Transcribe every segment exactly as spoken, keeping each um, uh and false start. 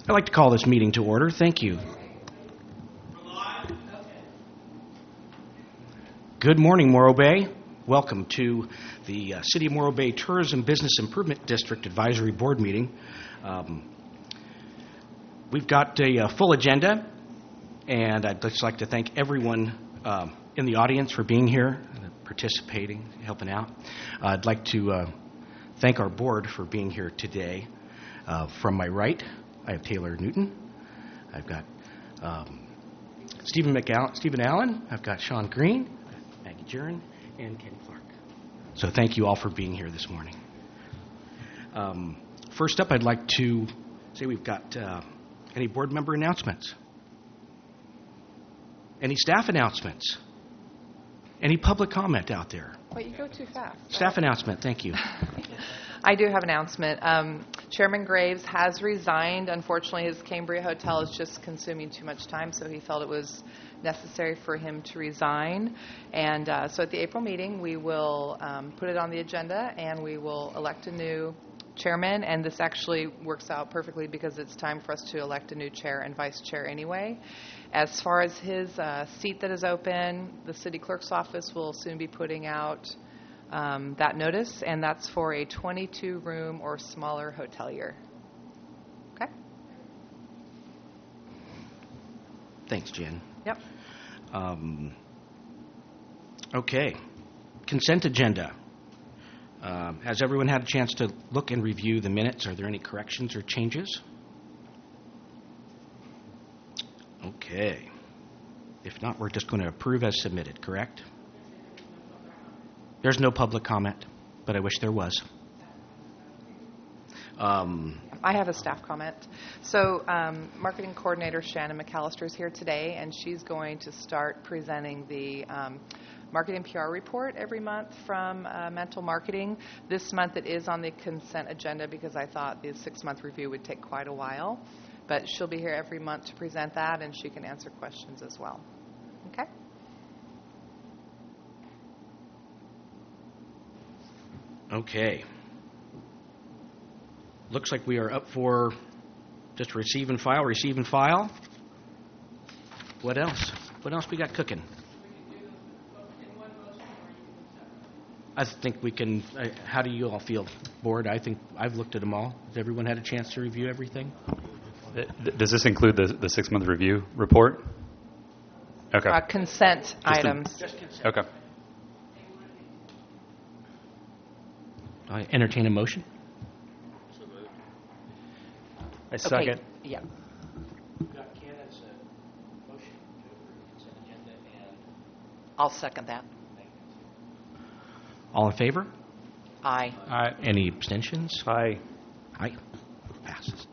I'd like to call this meeting to order. Thank you. Good morning, Morro Bay. Welcome to the uh, City of Morro Bay Tourism Business Improvement District Advisory Board meeting. Um, we've got a, a full agenda, and I'd just like to thank everyone um, in the audience for being here, participating, helping out. Uh, I'd like to uh, thank our board for being here today. Uh, from my right, I have Taylor Newton. I've got um, Stephen McAllen, Stephen Allen. I've got Sean Green, Maggie Jurin, and Kenny Clark. So thank you all for being here this morning. Um, first up, I'd like to say we've got uh, any board member announcements? Any staff announcements? Any public comment out there? Wait, you go too fast. Staff announcement, thank you. I do have an announcement. Um, Chairman Graves has resigned. Unfortunately, his Cambria hotel is just consuming too much time, so he felt it was necessary for him to resign. And uh, so at the April meeting, we will um, put it on the agenda, and we will elect a new chairman. And this actually works out perfectly because it's time for us to elect a new chair and vice chair anyway. As far as his uh, seat that is open, the city clerk's office will soon be putting out um, that notice, and that's for a twenty-two room or smaller hotelier. Okay? Thanks, Jen. Yep. Um, okay. Consent agenda. Um, has everyone had a chance to look and review the minutes? Are there any corrections or changes? Okay. If not, we're just going to approve as submitted, correct? There's no public comment, but I wish there was. Um, I have a staff comment. So um, marketing coordinator Shannon McAllister is here today, and she's going to start presenting the um, marketing P R report every month from uh, Mental Marketing. This month it is on the consent agenda because I thought the six-month review would take quite a while. But she'll be here every month to present that, and she can answer questions as well. Okay? okay. Looks like we are up for just receive and file, receive and file. What else? What else we got cooking? I think we can. Uh, how do you all feel, board? I think I've looked at them all. Has everyone had a chance to review everything? Does this include the, the six-month review report? Okay. Uh, consent Just items. A, just consent. Okay. I entertain a motion. I second. Okay. Yeah. I'll second that. All in favor? Aye. Aye. Any abstentions? Aye. Aye. Passes.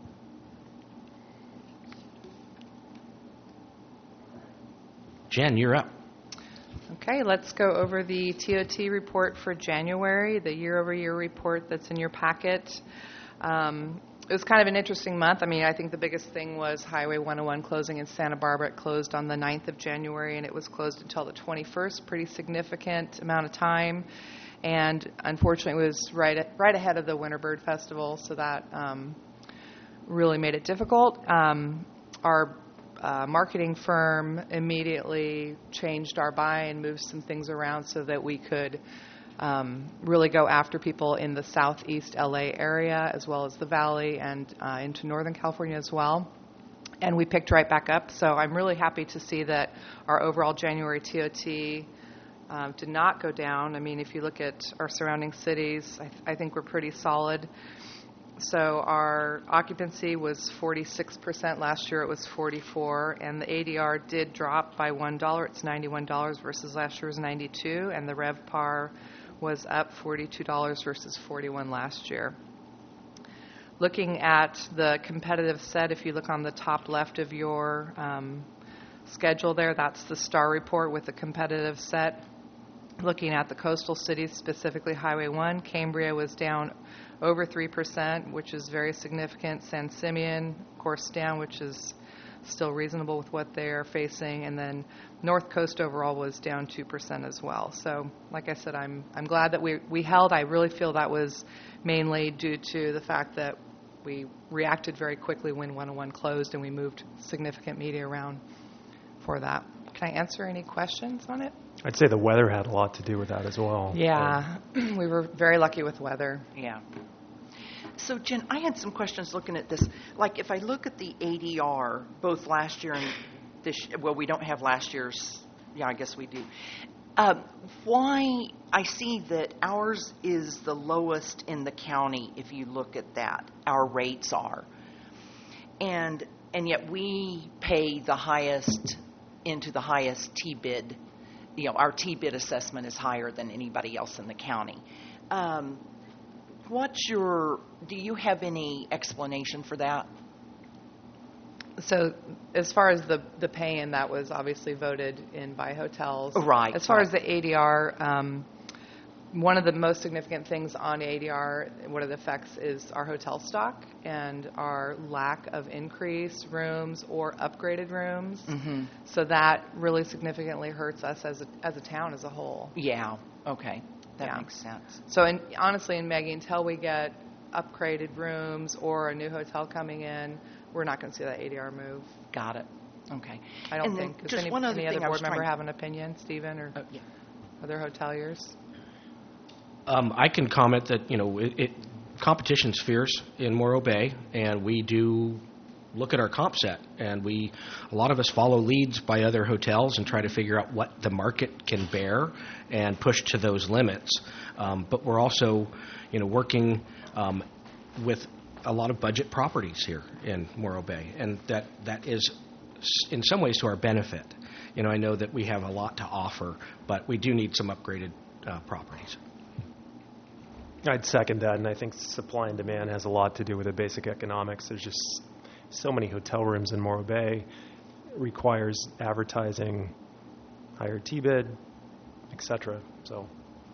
Jen, you're up. Okay, let's go over the T O T report for January, the year-over-year report that's in your packet. Um, it was kind of an interesting month. I mean, I think the biggest thing was Highway one oh one closing in Santa Barbara. It closed on the ninth of January, and it was closed until the twenty-first, pretty significant amount of time. And unfortunately, it was right at, right ahead of the Winter Bird Festival, so that um, really made it difficult. Um, our Uh, marketing firm immediately changed our buy and moved some things around so that we could um, really go after people in the southeast L A area as well as the valley and uh, into Northern California as well. And we picked right back up. So I'm really happy to see that our overall January T O T um, did not go down. I mean, if you look at our surrounding cities, I, th- I think we're pretty solid. So our occupancy was forty-six percent. Last year it was forty-four, and the A D R did drop by one dollar. It's ninety-one dollars versus last year was ninety-two dollars, and the RevPAR was up forty-two dollars versus forty-one dollars last year. Looking at the competitive set, if you look on the top left of your um, schedule there, that's the STAR report with the competitive set. Looking at the coastal cities, specifically Highway one, Cambria was down over three percent, which is very significant. San Simeon, of course, down, which is still reasonable with what they are facing. And then North Coast overall was down two percent as well. So, like I said, I'm I'm glad that we, we held. I really feel that was mainly due to the fact that we reacted very quickly when one oh one closed, and we moved significant media around for that. Can I answer any questions on it? I'd say the weather had a lot to do with that as well. Yeah, we were very lucky with weather. Yeah. So, Jen, I had some questions looking at this. Like, if I look at the A D R, both last year and this, well, we don't have last year's. Yeah, I guess we do. Uh, why? I see that ours is the lowest in the county. If you look at that, our rates are, and and yet we pay the highest into the highest T bid. You know, our T bid assessment is higher than anybody else in the county. Um, What's your, do you have any explanation for that? So as far as the, the pay-in, that was obviously voted in by hotels. Right. As far right. as the A D R, um, one of the most significant things on A D R, what it affects is our hotel stock and our lack of increased rooms or upgraded rooms. Mm-hmm. So that really significantly hurts us as a, as a town as a whole. Yeah, okay. That Yeah. makes sense. So in, honestly, in Maggie, until we get upgraded rooms or a new hotel coming in, we're not going to see that A D R move. Got it. Okay. I don't And then think. Does just any, one other any other thing I was board member trying- have an opinion, Stephen, or Uh, yeah. other hoteliers? Um, I can comment that, you know, it, it competition's fierce in Morro Bay, and we do look at our comp set, and we, a lot of us follow leads by other hotels and try to figure out what the market can bear and push to those limits. Um, but we're also, you know, working um, with a lot of budget properties here in Morro Bay, and that, that is s- in some ways to our benefit. You know, I know that we have a lot to offer, but we do need some upgraded uh, properties. I'd second that, and I think supply and demand has a lot to do with the basic economics. There's just so many hotel rooms in Morro Bay. It requires advertising, higher T bid, et cetera. So,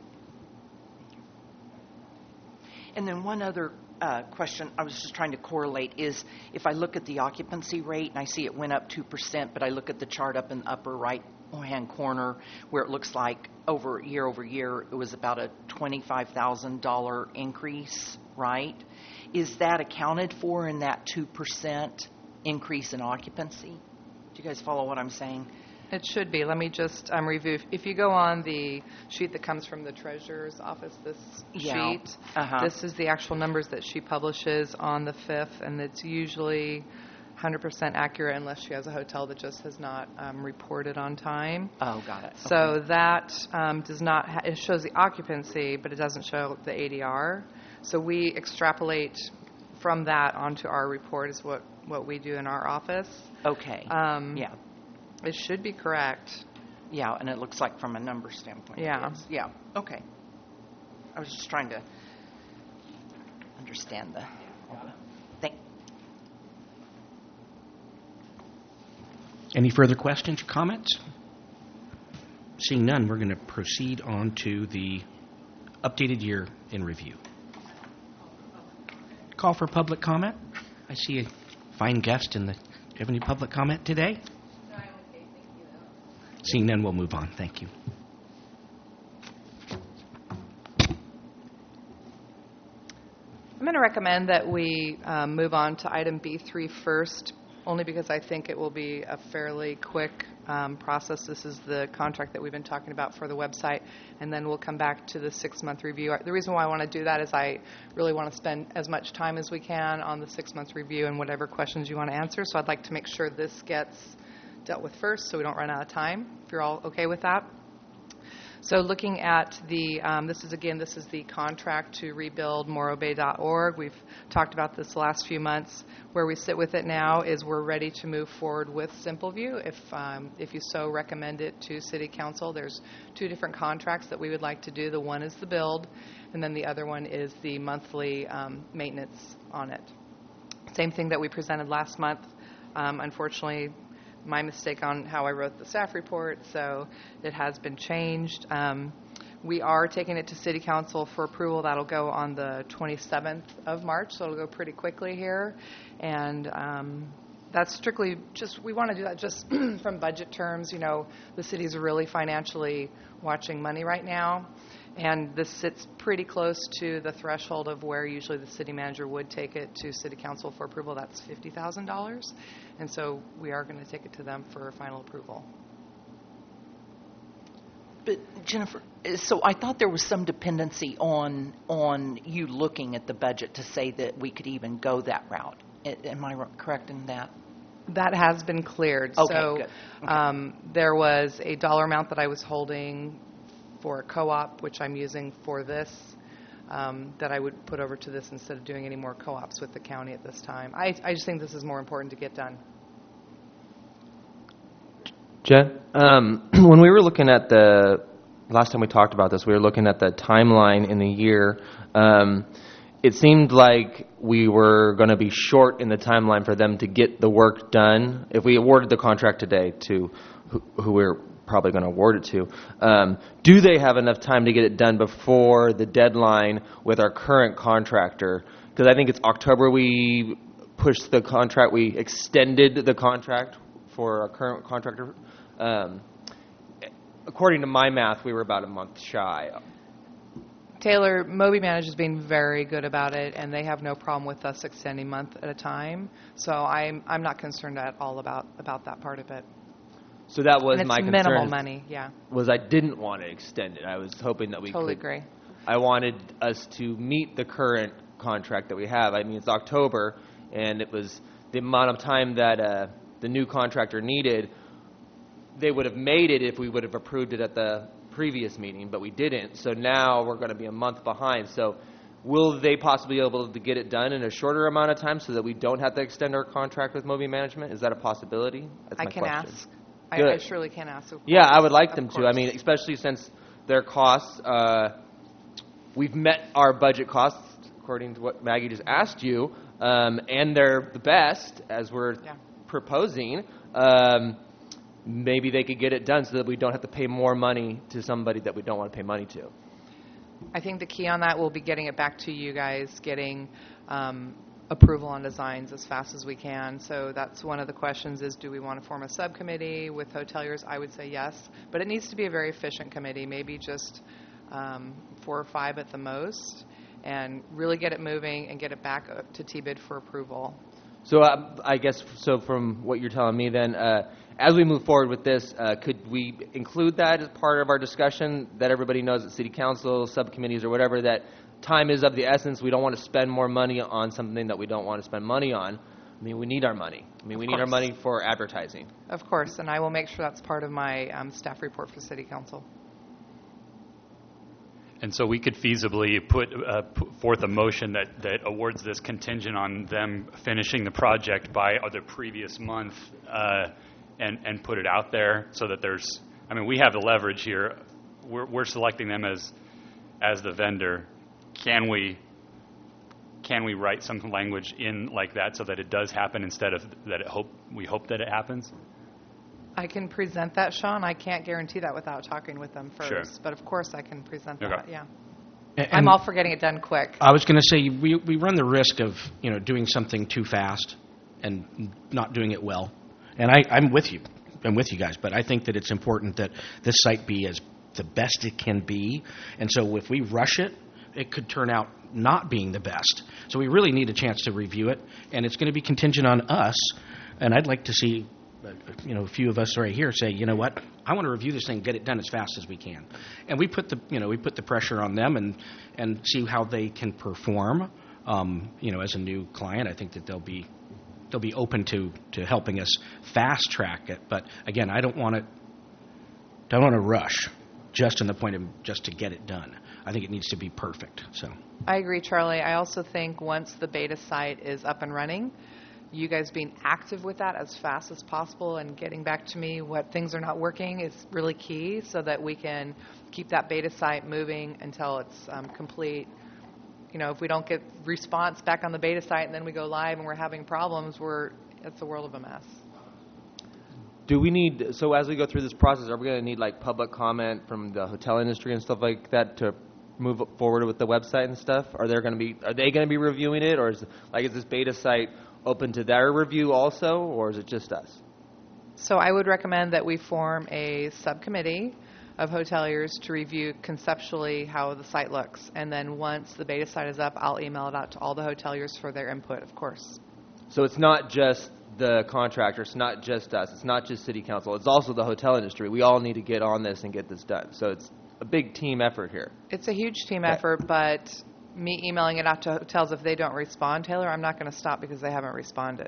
And then one other uh, question I was just trying to correlate is if I look at the occupancy rate and I see it went up two percent, but I look at the chart up in the upper right hand corner where it looks like over year over year it was about a twenty-five thousand dollars increase, right? Is that accounted for in that two percent increase in occupancy? Do you guys follow what I'm saying? It should be. Let me just um, review. If you go on the sheet that comes from the treasurer's office, this Yeah. sheet, Uh-huh. this is the actual numbers that she publishes on the fifth, and it's usually one hundred percent accurate unless she has a hotel that just has not um, reported on time. Oh, got it. So Okay. that um, does not, ha- it shows the occupancy, but it doesn't show the A D R. So we extrapolate from that onto our report is what, what we do in our office. Okay. Um, yeah. It should be correct. Yeah, and it looks like from a number standpoint. it Yeah. is. Yeah. Okay. I was just trying to understand the. all the Thank. Any further questions or comments? Seeing none, we're going to proceed on to the updated year in review. Call for public comment. I see a fine guest in the. Do you have any public comment today? No, I'm okay. Thank you, though. Seeing none, we'll move on. Thank you. I'm going to recommend that we um, move on to item B three first, only because I think it will be a fairly quick um, process. This is the contract that we've been talking about for the website, and then we'll come back to the six-month review. The reason why I want to do that is I really want to spend as much time as we can on the six-month review and whatever questions you want to answer. So I'd like to make sure this gets dealt with first so we don't run out of time, if you're all okay with that. So looking at the, um, this is again, this is the contract to rebuild morro bay dot org. We've talked about this the last few months. Where we sit with it now is we're ready to move forward with SimpleView if, um, if you so recommend it to City Council. There's two different contracts that we would like to do. The one is the build, and then the other one is the monthly um, maintenance on it. Same thing that we presented last month. Um, unfortunately, my mistake on how I wrote the staff report, so it has been changed. Um, we are taking it to City Council for approval. That'll go on the twenty-seventh of March, so it'll go pretty quickly here. And um, that's strictly just, we want to do that just from budget terms. You know, the city's really financially watching money right now. And this sits pretty close to the threshold of where usually the city manager would take it to city council for approval. That's fifty thousand dollars. And so we are going to take it to them for final approval. But Jennifer, so I thought there was some dependency on on you looking at the budget to say that we could even go that route. A- Am I ro- correct in that? That has been cleared. Okay, So good. Okay. um, there was a dollar amount that I was holding for a co-op, which I'm using for this, um, that I would put over to this instead of doing any more co-ops with the county at this time. I, I just think this is more important to get done. Jen, um, when we were looking at the, last time we talked about this, we were looking at the timeline in the year. Um, it seemed like we were going to be short in the timeline for them to get the work done. If we awarded the contract today to who, who we're probably going to award it to, um, do they have enough time to get it done before the deadline with our current contractor? Because I think it's October we pushed the contract, we extended the contract for our current contractor. Um, according to my math, we were about a month shy. Taylor, Moby Manage has been very good about it, and they have no problem with us extending month at a time. So I'm I'm not concerned at all about, about that part of it. So that was And it's my concern. minimal money, yeah. Was I didn't want to extend it. I was hoping that we Totally could. agree. I wanted us to meet the current contract that we have. I mean, it's October, and it was the amount of time that uh, the new contractor needed. They would have made it if we would have approved it at the previous meeting, but we didn't. So now we're going to be a month behind. So will they possibly be able to get it done in a shorter amount of time so that we don't have to extend our contract with Moby Management? Is that a possibility? That's I my can question. ask. I, Good. I surely can ask. Of Yeah, course. I would like Of them to. I course. mean, especially since their costs, uh, we've met our budget costs, according to what Maggie just asked you, um, and they're the best, as we're Yeah. proposing. Um, maybe they could get it done so that we don't have to pay more money to somebody that we don't want to pay money to. I think the key on that will be getting it back to you guys, getting um, approval on designs as fast as we can. So that's one of the questions is, do we want to form a subcommittee with hoteliers? I would say yes, but it needs to be a very efficient committee, maybe just um, four or five at the most, and really get it moving and get it back up to T B I D for approval. So uh, I guess, so from what you're telling me then, uh, as we move forward with this, uh, could we include that as part of our discussion, that everybody knows at city council, subcommittees or whatever, that time is of the essence. We don't want to spend more money on something that we don't want to spend money on. I mean, we need our money. I mean, Of we need our course. money for advertising. Of course, and I will make sure that's part of my um, staff report for City Council. And so we could feasibly put, uh, put forth a motion that, that awards this contingent on them finishing the project by the previous month, uh, and, and put it out there so that there's, I mean, we have the leverage here. We're, we're selecting them as, as the vendor. Can we, can we write some language in like that so that it does happen instead of that it hope, we hope that it happens? I can present that, Sean. I can't guarantee that without talking with them first. Sure. But of course I can present Okay. that, yeah. And I'm all for getting it done quick. I was going to say, we, we run the risk of, you know, doing something too fast and not doing it well. And I, I'm with you. I'm with you guys. But I think that it's important that this site be as the best it can be. And so if we rush it, it could turn out not being the best. So we really need a chance to review it. And it's going to be contingent on us. And I'd like to see, uh, you know, a few of us right here say, you know what, I want to review this thing, get it done as fast as we can. And we put the, you know, we put the pressure on them and, and see how they can perform. Um, you know, as a new client, I think that they'll be they'll be open to, to helping us fast track it. But again, I don't want to don't want to rush just in the point of just to get it done. I think it needs to be perfect. So I agree, Charlie. I also think once the beta site is up and running, you guys being active with that as fast as possible and getting back to me what things are not working is really key so that we can keep that beta site moving until it's um, complete. You know, if we don't get response back on the beta site and then we go live and we're having problems, we're it's a world of a mess. Do we need, so as we go through this process, are we going to need like public comment from the hotel industry and stuff like that to move forward with the website and stuff? Are there going to be, are they going to be reviewing it, or is like is this beta site open to their review also, or is it just us? So I would recommend that we form a subcommittee of hoteliers to review conceptually how the site looks. And then once the beta site is up, I'll email it out to all the hoteliers for their input, of course. So it's not just the contractor, it's not just us, it's not just city council, it's also the hotel industry. We all need to get on this and get this done. So it's a big team effort here. It's a huge team Okay. effort, but me emailing it out to hotels, if they don't respond, Taylor, I'm not going to stop because they haven't responded.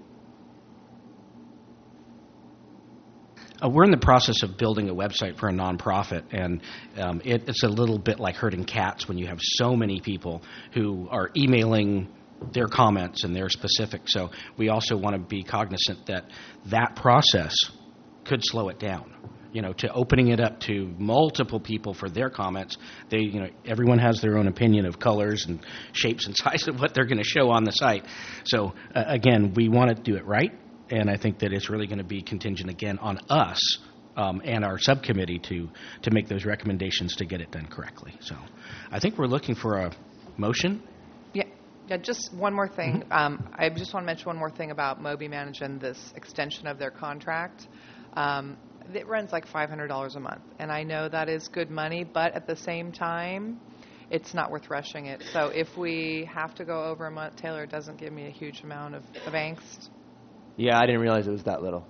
Uh, we're in the process of building a website for a nonprofit, and um, it, it's a little bit like herding cats when you have so many people who are emailing their comments and their specifics. So we also want to be cognizant that that process could slow it down. You know, to opening it up to multiple people for their comments, they, you know, everyone has their own opinion of colors and shapes and size of what they're going to show on the site. So uh, again, we want to do it right, and I think that it's really going to be contingent again on us um, and our subcommittee to to make those recommendations to get it done correctly. So I think we're looking for a motion. Yeah, yeah. Just one more thing. Um, I just want to mention one more thing about Moby Manage and this extension of their contract. Um, it runs like five hundred dollars a month, and I know that is good money, but at the same time, it's not worth rushing it. So if we have to go over a month, Taylor, it doesn't give me a huge amount of, of angst. Yeah, I didn't realize it was that little.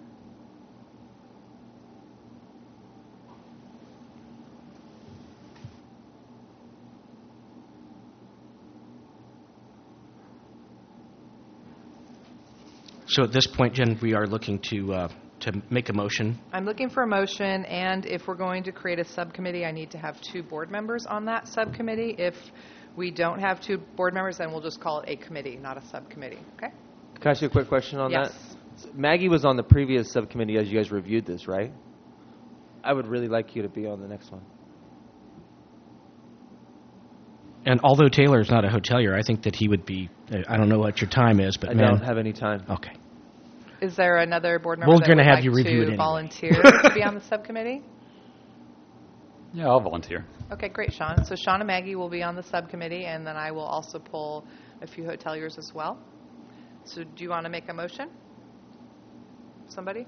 So at this point, Jen, we are looking to uh, to make a motion. I'm looking for a motion, and if we're going to create a subcommittee, I need to have two board members on that subcommittee. If we don't have two board members, then we'll just call it a committee, not a subcommittee. Okay? Can I ask you a quick question on Yes. that? Maggie was on the previous subcommittee as you guys reviewed this, right? I would really like you to be on the next one. And although Taylor is not a hotelier, I think that he would be, I don't know what your time is, but I man. don't have any time. Okay. Is there another board member We're that gonna would have like you review it to anyway. volunteer to be on the subcommittee? Yeah, I'll volunteer. Okay, great, Sean. So Sean and Maggie will be on the subcommittee, and then I will also pull a few hoteliers as well. So do you want to make a motion? Somebody?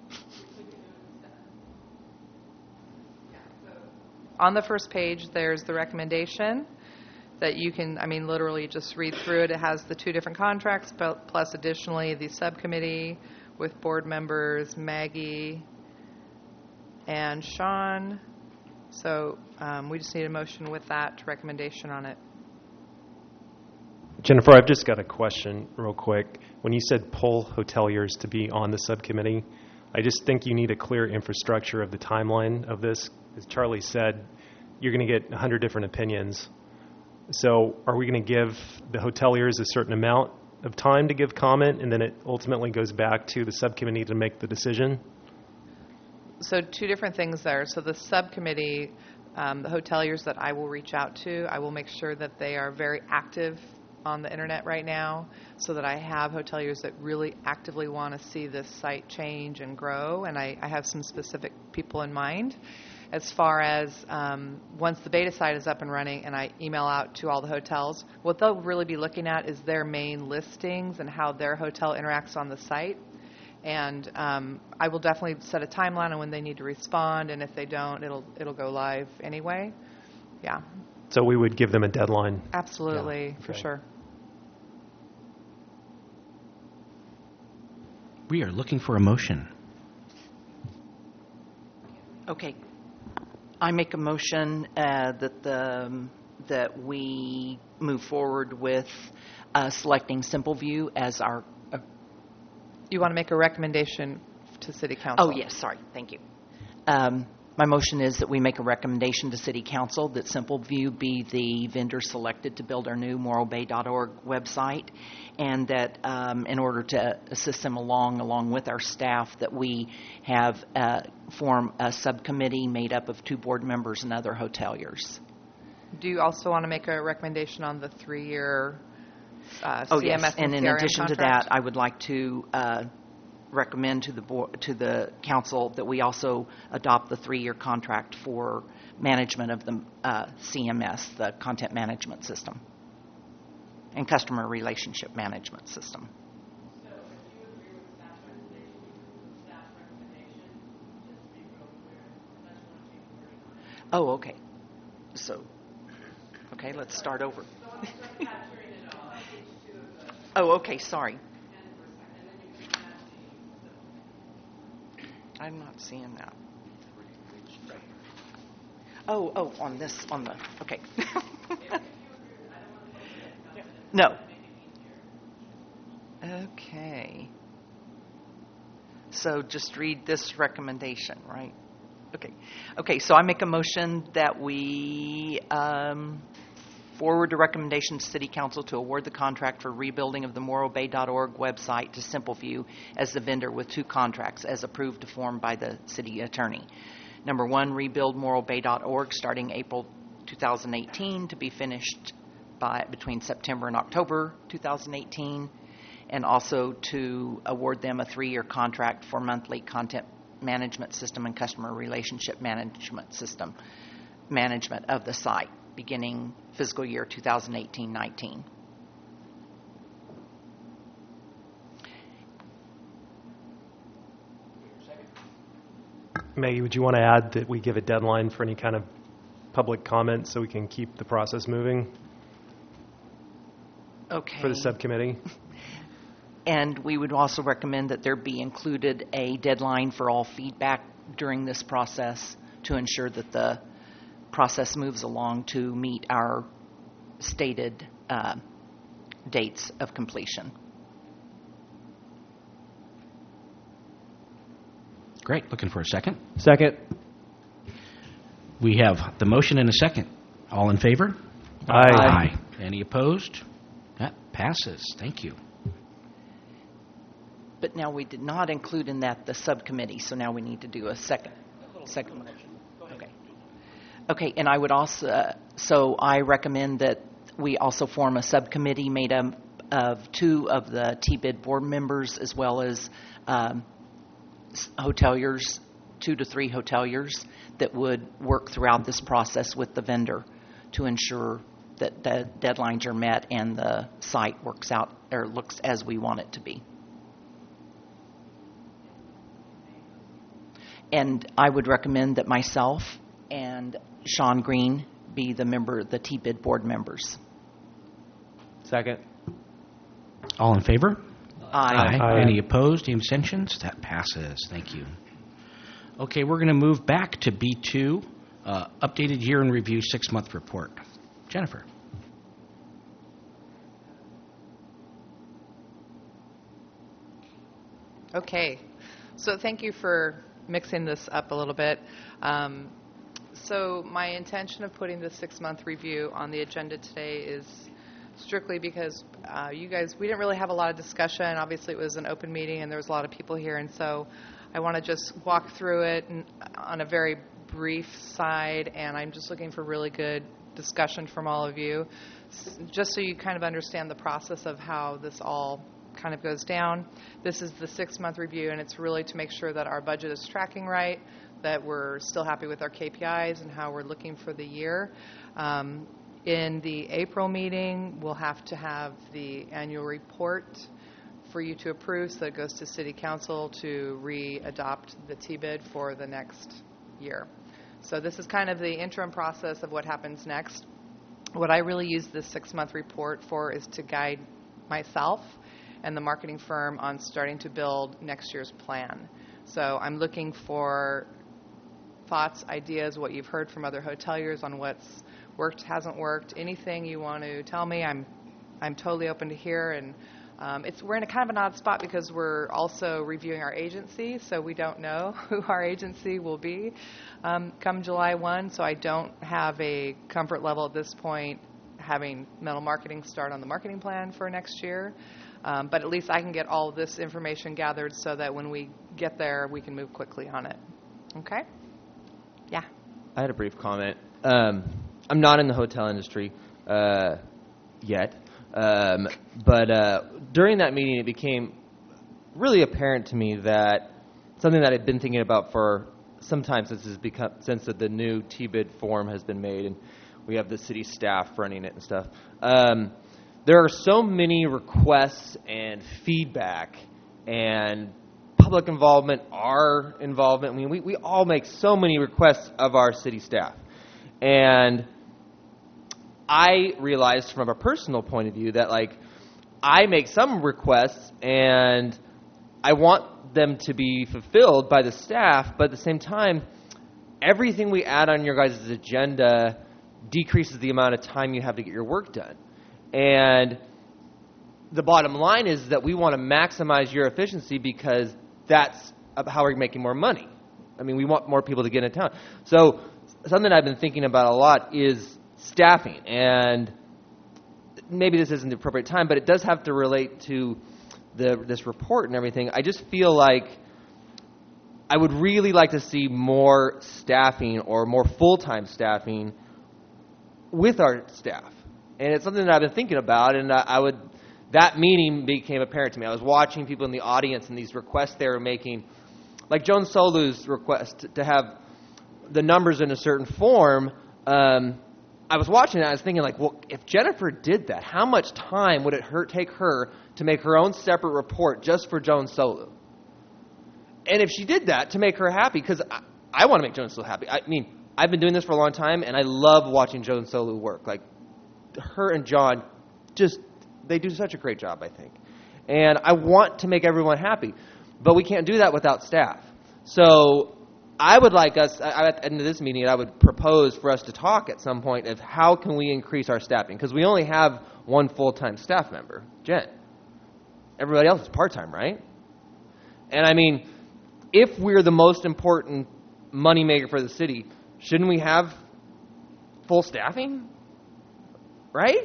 On the first page, there's the recommendation that you can, I mean, literally just read through it. It has the two different contracts, but plus additionally the subcommittee with board members Maggie and Sean. So um, we just need a motion with that recommendation on it. Jennifer, I've just got a question real quick. When you said pull hoteliers to be on the subcommittee, I just think you need a clear infrastructure of the timeline of this. As Charlie said, you're going to get one hundred different opinions. So are we going to give the hoteliers a certain amount of time to give comment, and then it ultimately goes back to the subcommittee to make the decision? So two different things there. So the subcommittee, um, the hoteliers that I will reach out to, I will make sure that they are very active on the internet right now, so that I have hoteliers that really actively want to see this site change and grow, and I, I have some specific people in mind. As far as um, once the beta site is up and running and I email out to all the hotels, what they'll really be looking at is their main listings and how their hotel interacts on the site. And um, I will definitely set a timeline on when they need to respond, and if they don't, it'll it'll go live anyway. Yeah, So we would give them a deadline. absolutely, Yeah, for okay. sure. We are looking for a motion. Okay. I make a motion uh, that the um, that we move forward with uh, selecting Simple View as our. Uh, You want to make a recommendation to City Council? oh yes, sorry, thank you. Um, my motion is that we make a recommendation to City Council that Simple View be the vendor selected to build our new morro bay dot org website, and that um, in order to assist them along, along with our staff, that we have uh, form a subcommittee made up of two board members and other hoteliers. Do you also want to make a recommendation on the three-year uh, Oh, C M S yes, and in C R M addition to contract? that, I would like to uh, recommend to the board, to the council that we also adopt the three-year contract for management of the uh, C M S, the content management system, and customer relationship management system. Oh, okay. So, okay, let's start over. Oh, okay, sorry. I'm not seeing that. Oh, oh, on this, on the, okay. No. Okay. So just read this recommendation, right? Okay. Okay, so I make a motion that we um, forward a recommendation to City Council to award the contract for rebuilding of the morro bay dot org website to SimpleView as the vendor with two contracts as approved to form by the city attorney. Number one, rebuild morro bay dot org starting April two thousand eighteen to be finished by between September and October two thousand eighteen, and also to award them a three-year contract for monthly content management system and customer relationship management system management of the site beginning fiscal year two thousand eighteen nineteen. Maggie, would you want to add that we give a deadline for any kind of public comment so we can keep the process moving Okay. for the subcommittee? And we would also recommend that there be included a deadline for all feedback during this process to ensure that the process moves along to meet our stated uh, dates of completion. Great. Looking for a second. Second. We have the motion and a second. All in favor? Aye. Aye. Any opposed? That passes. Thank you. But now we did not include in that the subcommittee, so now we need to do a second. Second motion. Okay. Okay, and I would also, uh, so I recommend that we also form a subcommittee made up of two of the T B I D board members as well as um, hoteliers, two to three hoteliers that would work throughout this process with the vendor to ensure that the deadlines are met and the site works out or looks as we want it to be. And I would recommend that myself and Sean Green be the member, the T B I D board members. Second. All in favor? Aye. Aye. Any opposed? Any abstentions? That passes. Thank you. Okay, we're going to move back to B two, uh, updated year in review six-month report. Jennifer. Okay, so thank you for mixing this up a little bit. Um, so my intention of putting the six-month review on the agenda today is strictly because uh, you guys, we didn't really have a lot of discussion. Obviously, it was an open meeting, and there was a lot of people here, and so I want to just walk through it and, on a very brief side, and I'm just looking for really good discussion from all of you, s- just so you kind of understand the process of how this all kind of goes down. This is the six-month review, and it's really to make sure that our budget is tracking right, that we're still happy with our K P Is and how we're looking for the year. Um, in the April meeting, we'll have to have the annual report for you to approve, so it goes to City Council to re-adopt the T B I D for the next year. So this is kind of the interim process of what happens next. What I really use this six-month report for is to guide myself and the marketing firm on starting to build next year's plan. So I'm looking for thoughts, ideas, what you've heard from other hoteliers on what's worked, hasn't worked, anything you want to tell me. I'm I'm totally open to hear. And um, it's we're in a kind of an odd spot because we're also reviewing our agency, so we don't know who our agency will be um, come July first. So I don't have a comfort level at this point having Mental Marketing start on the marketing plan for next year. Um, but at least I can get all of this information gathered so that when we get there, we can move quickly on it. Okay? Yeah. I had a brief comment. Um, I'm not in the hotel industry uh, yet, um, but uh, during that meeting, it became really apparent to me that something that I've been thinking about for some time since it's become since the new T B I D form has been made, and we have the city staff running it and stuff. Um, there are so many requests and feedback and public involvement, our involvement. I mean, we, we all make so many requests of our city staff. And I realized from a personal point of view that, like, I make some requests and I want them to be fulfilled by the staff, but at the same time, everything we add on your guys' agenda decreases the amount of time you have to get your work done. And the bottom line is that we want to maximize your efficiency because that's how we're making more money. I mean, we want more people to get in town. So something I've been thinking about a lot is staffing. And maybe this isn't the appropriate time, but it does have to relate to the this report and everything. I just feel like I would really like to see more staffing or more full-time staffing with our staff. And it's something that I've been thinking about, and I would, that meeting became apparent to me. I was watching people in the audience and these requests they were making, like Joan Solu's request to have the numbers in a certain form. Um, I was watching it, I was thinking, like, well, if Jennifer did that, how much time would it hurt, take her to make her own separate report just for Joan Solu? And if she did that to make her happy, because I, I want to make Joan Solu happy. I mean, I've been doing this for a long time, and I love watching Joan Solu work. Like, her and John, just, they do such a great job, I think. And I want to make everyone happy, but we can't do that without staff. So I would like us, I, at the end of this meeting, I would propose for us to talk at some point of how can we increase our staffing, because we only have one full-time staff member, Jen. Everybody else is part-time, right? And I mean, if we're the most important moneymaker for the city, shouldn't we have full staffing? Right?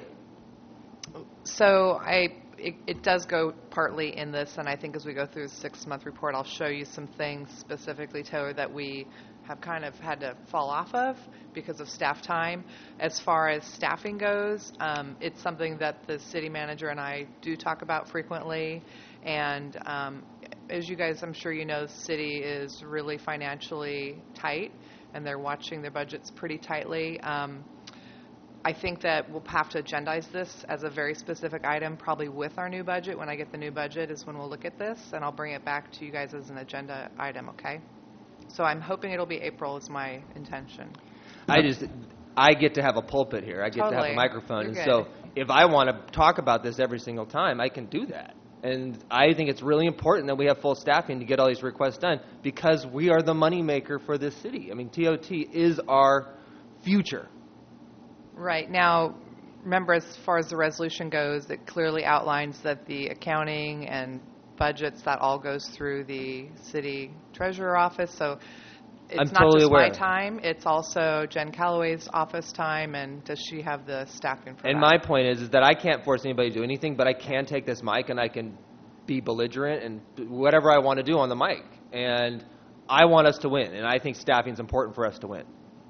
So I, it, it does go partly in this, and I think as we go through the six-month report, I'll show you some things specifically, Taylor, that we have kind of had to fall off of because of staff time. As far as staffing goes, um, it's something that the city manager and I do talk about frequently, and um, as you guys, I'm sure you know, the city is really financially tight, and they're watching their budgets pretty tightly. Um, I think that we'll have to agendize this as a very specific item, probably with our new budget. When I get the new budget is when we'll look at this, and I'll bring it back to you guys as an agenda item, okay? So I'm hoping it'll be April is my intention. I just, I get to have a pulpit here. I get to have Totally. a microphone. You're And good. so if I want to talk about this every single time, I can do that. And I think it's really important that we have full staffing to get all these requests done because we are the moneymaker for this city. I mean, T O T is our future. Right. Now, remember, as far as the resolution goes, it clearly outlines that the accounting and budgets, that all goes through the city treasurer office. So it's I'm not totally just aware. my time. It's also Jen Calloway's office time. And does she have the staffing for And that? my point is, is that I can't force anybody to do anything, but I can take this mic and I can be belligerent and do whatever I want to do on the mic. And I want us to win, and I think staffing is important for us to win.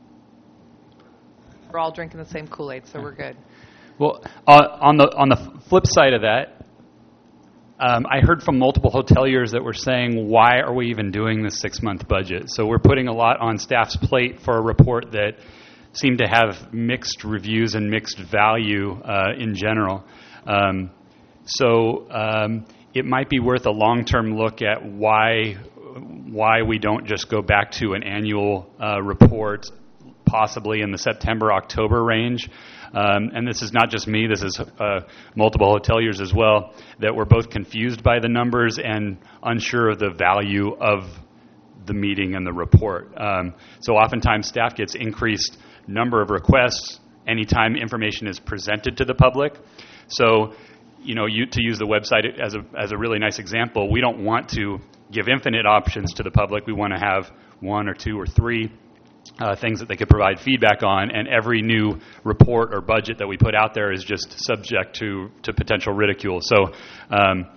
We're all drinking the same Kool-Aid, so we're good. Well, uh, on the on the flip side of that, um, I heard from multiple hoteliers that were saying, why are we even doing this six-month budget? So we're putting a lot on staff's plate for a report that seemed to have mixed reviews and mixed value uh, in general. Um, so um, it might be worth a long-term look at why why we don't just go back to an annual uh, report, possibly in the September, October range. Um, and this is not just me, this is uh, multiple hoteliers as well, that were both confused by the numbers and unsure of the value of the meeting and the report. Um, so oftentimes staff gets increased number of requests anytime information is presented to the public. So, you know, you, to use the website as a, as a really nice example, we don't want to give infinite options to the public. We want to have one or two or three Uh, things that they could provide feedback on, and every new report or budget that we put out there is just subject to, to potential ridicule. So um,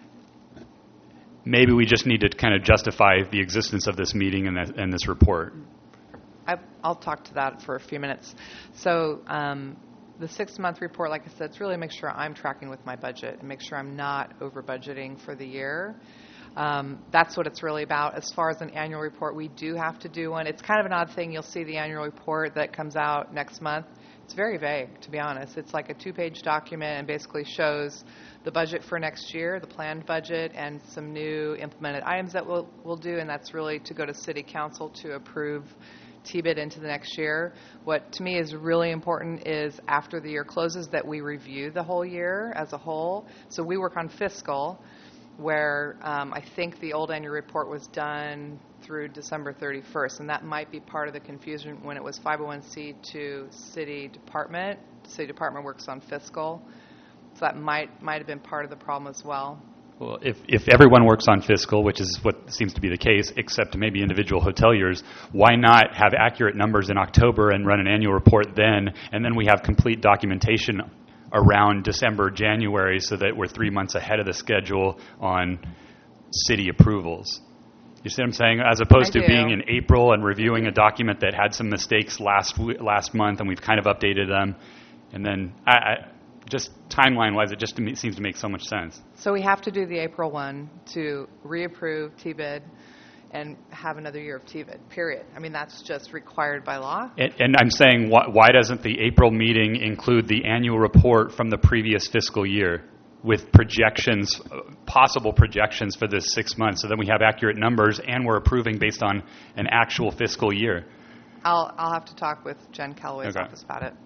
maybe we just need to kind of justify the existence of this meeting and, that, and this report. I, I'll talk to that for a few minutes. So um, the six-month report, like I said, it's really make sure I'm tracking with my budget and make sure I'm not over-budgeting for the year. Um, that's what it's really about. As far as an annual report, we do have to do one. It's kind of an odd thing. You'll see the annual report that comes out next month. It's very vague, to be honest. It's like a two-page document and basically shows the budget for next year, the planned budget, and some new implemented items that we'll, we'll do, and that's really to go to City Council to approve T-bid into the next year. What to me is really important is after the year closes that we review the whole year as a whole. So we work on fiscal, where um, I think the old annual report was done through December thirty-first, and that might be part of the confusion when it was five oh one c to city department. City department works on fiscal, so that might might have been part of the problem as well. Well, if, if everyone works on fiscal, which is what seems to be the case, except maybe individual hoteliers, why not have accurate numbers in October and run an annual report then, and then we have complete documentation around December, January, so that we're three months ahead of the schedule on city approvals? You see what I'm saying? As opposed I to do. being in April and reviewing a document that had some mistakes last w- last month, and we've kind of updated them, and then I, I, just timeline-wise, it just to me, seems to make so much sense. So we have to do the April one to reapprove T-bid and have another year of T-bid, period. I mean, that's just required by law. And, and I'm saying, why, why doesn't the April meeting include the annual report from the previous fiscal year with projections, uh, possible projections for this six months, so then we have accurate numbers and we're approving based on an actual fiscal year? I'll I'll have to talk with Jen Calloway's Okay. office about it.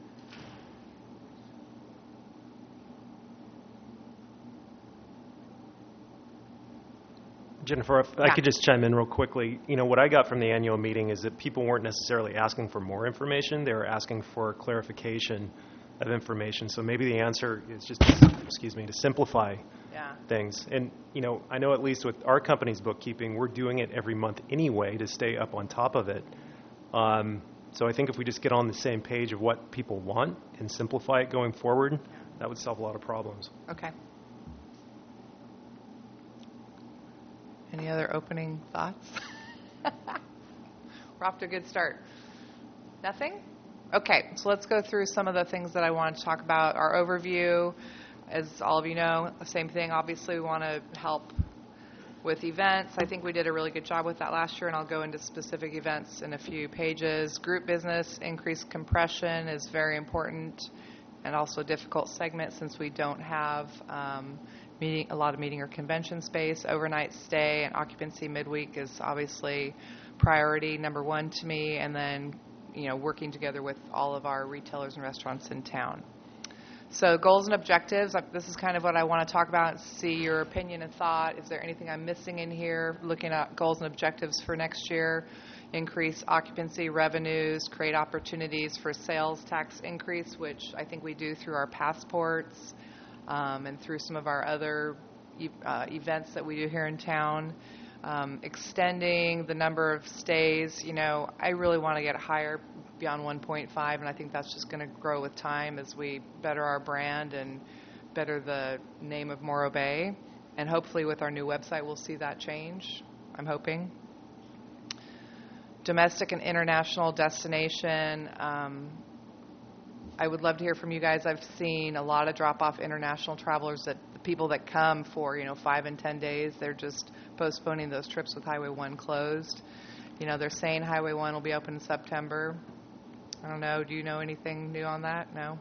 Jennifer, if I Yeah. could just chime in real quickly. You know, what I got from the annual meeting is that people weren't necessarily asking for more information. They were asking for clarification of information. So maybe the answer is just, excuse me, to simplify Yeah. things. And, you know, I know at least with our company's bookkeeping, we're doing it every month anyway to stay up on top of it. Um, so I think if we just get on the same page of what people want and simplify it going forward, that would solve a lot of problems. Okay. Any other opening thoughts? We're off to a good start. Nothing? Okay, so let's go through some of the things that I wanted to talk about. Our overview, as all of you know, the same thing. Obviously, we want to help with events. I think we did a really good job with that last year, and I'll go into specific events in a few pages. Group business, increased compression is very important, and also a difficult segment since we don't have um, meeting a lot of meeting or convention space. Overnight stay and occupancy midweek is obviously priority number one to me, and then you know working together with all of our retailers and restaurants in town. So goals and objectives, this is kind of what I want to talk about, see your opinion and thought. Is there anything I'm missing in here? Looking at goals and objectives for next year, increase occupancy revenues, create opportunities for sales tax increase, which I think we do through our passports um, and through some of our other e- uh, events that we do here in town. Um, extending the number of stays, you know, I really want to get higher beyond one point five, and I think that's just going to grow with time as we better our brand and better the name of Morro Bay. And hopefully with our new website, we'll see that change, I'm hoping. Domestic and international destination. Um, I would love to hear from you guys. I've seen a lot of drop-off international travelers, that the people that come for, you know, five and ten days, they're just postponing those trips with Highway one closed. You know, they're saying Highway one will be open in September. I don't know. Do you know anything new on that? No?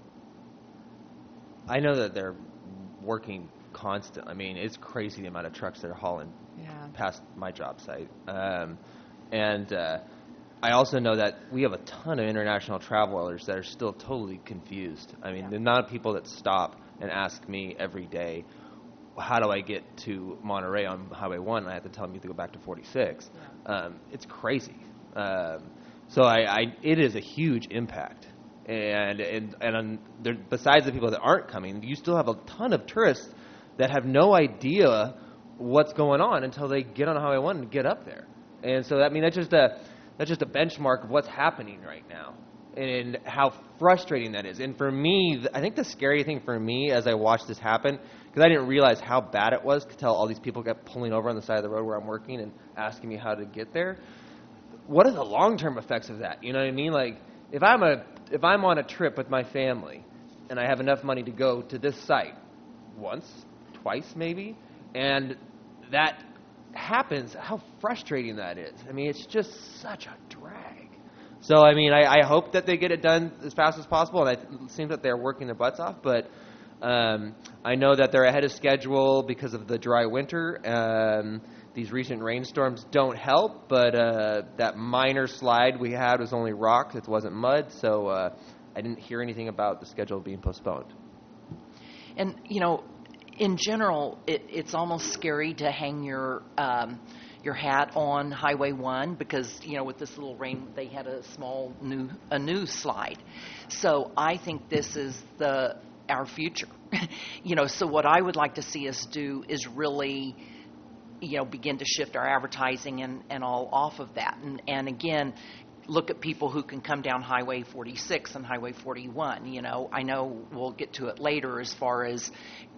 I know that they're working constant. I mean, it's crazy the amount of trucks that are hauling Yeah. past my job site. Um, and uh, I also know that we have a ton of international travelers that are still totally confused. I mean, Yeah. the amount of people that stop and ask me every day, how do I get to Monterey on Highway one? And I have to tell them you have to go back to forty-six. Yeah. Um, it's crazy. Um, so I, I, it is a huge impact. And and and on, there, besides the people that aren't coming, you still have a ton of tourists that have no idea what's going on until they get on Highway one and get up there. And so I mean that's just a that's just a benchmark of what's happening right now and how frustrating that is. And for me, th- I think the scary thing for me as I watched this happen, because I didn't realize how bad it was until all these people kept pulling over on the side of the road where I'm working and asking me how to get there. What are the long-term effects of that? You know what I mean? Like if I'm a if I'm on a trip with my family and I have enough money to go to this site once, twice maybe, and that happens, how frustrating that is. I mean, it's just such a drag. So, I mean, I, I hope that they get it done as fast as possible, and I, it seems that they're working their butts off, but Um, I know that they're ahead of schedule because of the dry winter. Um, these recent rainstorms don't help, but uh, that minor slide we had was only rock. It wasn't mud, so uh, I didn't hear anything about the schedule being postponed. And, you know, in general, it, it's almost scary to hang your um, your hat on Highway one because, you know, with this little rain, they had a small new a new slide. So I think this is the our future. You know, so what I would like to see us do is really, you know, begin to shift our advertising and, and all off of that. And, and again, look at people who can come down Highway forty-six and Highway forty-one. You know, I know we'll get to it later as far as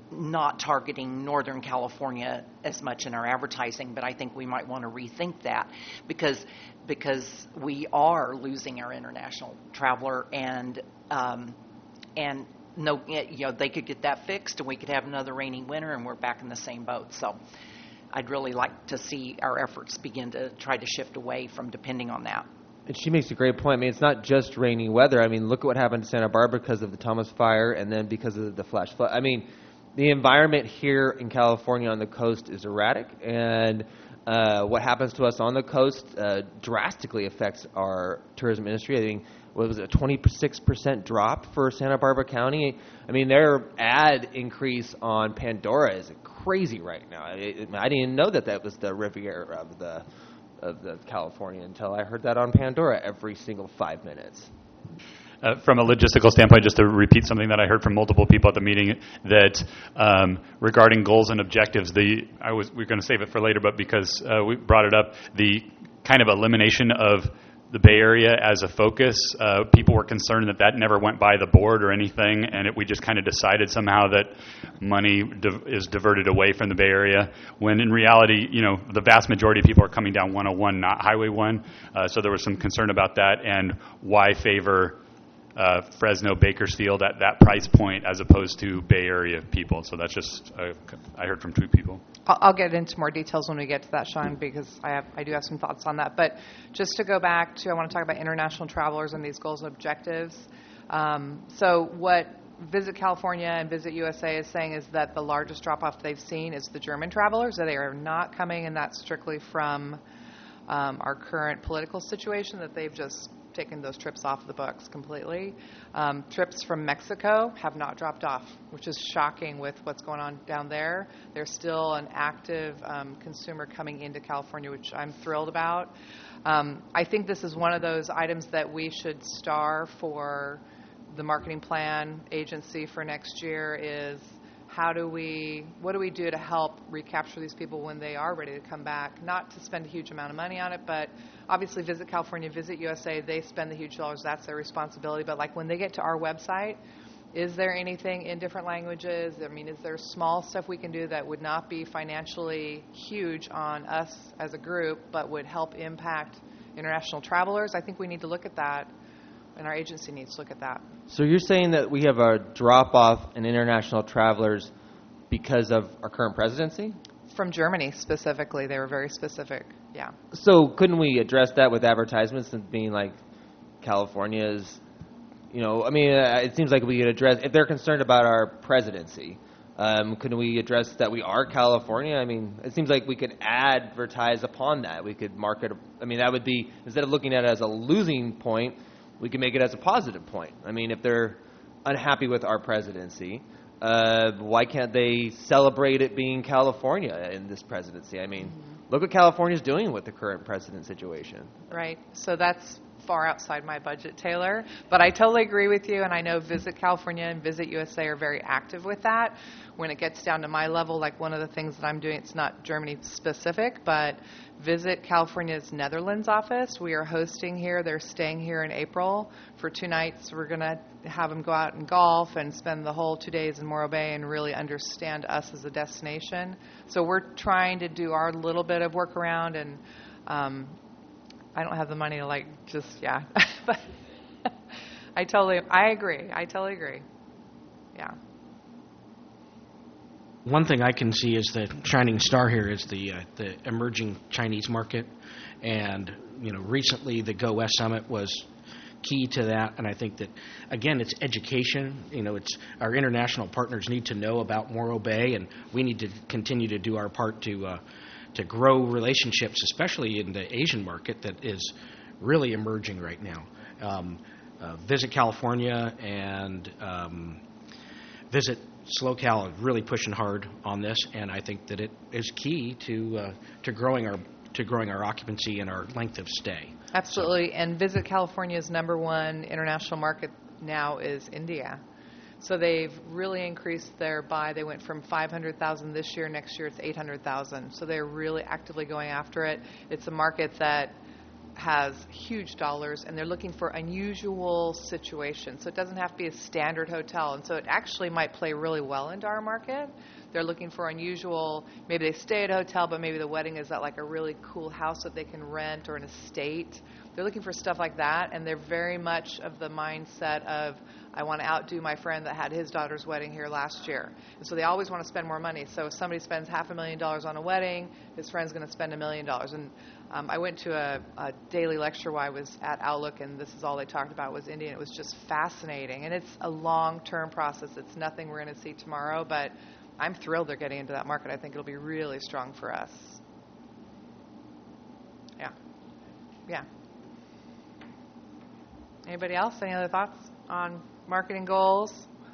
not targeting Northern California as much in our advertising, but I think we might want to rethink that because because we are losing our international traveler, and um, and no, you know, they could get that fixed, and we could have another rainy winter, and we're back in the same boat. So I'd really like to see our efforts begin to try to shift away from depending on that. And she makes a great point. I mean, it's not just rainy weather. I mean, look at what happened to Santa Barbara because of the Thomas Fire and then because of the flash flood. I mean, the environment here in California on the coast is erratic, and uh, what happens to us on the coast uh, drastically affects our tourism industry. I think, what was it, a twenty-six percent drop for Santa Barbara County? I mean, their ad increase on Pandora is crazy right now. I, I didn't even know that that was the Riviera of the of the California until I heard that on Pandora every single five minutes. Uh, from a logistical standpoint, just to repeat something that I heard from multiple people at the meeting, that um, regarding goals and objectives, the I was we we're going to save it for later, but because uh, we brought it up, the kind of elimination of the Bay Area as a focus, uh, people were concerned that that never went by the board or anything, and it, we just kind of decided somehow that money di- is diverted away from the Bay Area, when in reality, you know, the vast majority of people are coming down one oh one, not Highway one, uh, so there was some concern about that, and why favor Uh, Fresno, Bakersfield at that price point as opposed to Bay Area people. So that's just, uh, I heard from two people. I'll, I'll get into more details when we get to that, Sean, because I have I do have some thoughts on that. But just to go back to, I want to talk about international travelers and these goals and objectives. Um, so what Visit California and Visit U S A is saying is that the largest drop-off they've seen is the German travelers, that they are not coming, and that's strictly from um, our current political situation, that they've just taken those trips off the books completely. Um, trips from Mexico have not dropped off, which is shocking with what's going on down there. There's still an active um, consumer coming into California, which I'm thrilled about. Um, I think this is one of those items that we should star for the marketing plan agency for next year is how do we, what do we do to help recapture these people when they are ready to come back? Not to spend a huge amount of money on it, but obviously Visit California, Visit U S A, they spend the huge dollars. That's their responsibility. But like when they get to our website, is there anything in different languages? I mean, is there small stuff we can do that would not be financially huge on us as a group, but would help impact international travelers? I think we need to look at that, and our agency needs to look at that. So you're saying that we have a drop-off in international travelers because of our current presidency? From Germany specifically. They were very specific, yeah. So couldn't we address that with advertisements and being like California's, you know, I mean, uh, it seems like we could address, if they're concerned about our presidency, um, couldn't we address that we are California? I mean, it seems like we could advertise upon that. We could market, I mean, that would be, instead of looking at it as a losing point, we can make it as a positive point. I mean, if they're unhappy with our presidency, uh, why can't they celebrate it being California in this presidency? I mean, mm-hmm. Look what California's doing with the current president situation. Right. So that's far outside my budget, Taylor. But I totally agree with you, and I know Visit California and Visit U S A are very active with that. When it gets down to my level, like one of the things that I'm doing, it's not Germany specific, but Visit California's Netherlands office. We are hosting here. They're staying here in April for two nights. We're going to have them go out and golf and spend the whole two days in Morro Bay and really understand us as a destination. So we're trying to do our little bit of work around, and um, I don't have the money to like just, yeah. But I totally, I agree. I totally agree. Yeah. One thing I can see is the shining star here is the uh, the emerging Chinese market, and you know recently the Go West Summit was key to that. And I think that, again, it's education. You know, it's our international partners need to know about Morro Bay, and we need to continue to do our part to uh, to grow relationships, especially in the Asian market that is really emerging right now. Um, uh, Visit California and um, Visit SlowCal are really pushing hard on this, and I think that it is key to uh, to growing our to growing our occupancy and our length of stay. Absolutely. And Visit California's number one international market now is India. So they've really increased their buy. They went from five hundred thousand this year. Next year it's eight hundred thousand. So they're really actively going after it. It's a market that has huge dollars, and they're looking for unusual situations. So it doesn't have to be a standard hotel. And so it actually might play really well into our market. They're looking for unusual, maybe they stay at a hotel, but maybe the wedding is at like a really cool house that they can rent or an estate. They're looking for stuff like that, and they're very much of the mindset of, I want to outdo my friend that had his daughter's wedding here last year. And so they always want to spend more money. So if somebody spends half a million dollars on a wedding, his friend's going to spend a million dollars. And um, I went to a, a daily lecture while I was at Outlook, and this is all they talked about was India. And it was just fascinating. And it's a long-term process. It's nothing we're going to see tomorrow, but I'm thrilled they're getting into that market. I think it'll be really strong for us. Yeah. Yeah. Anybody else? Any other thoughts on marketing goals?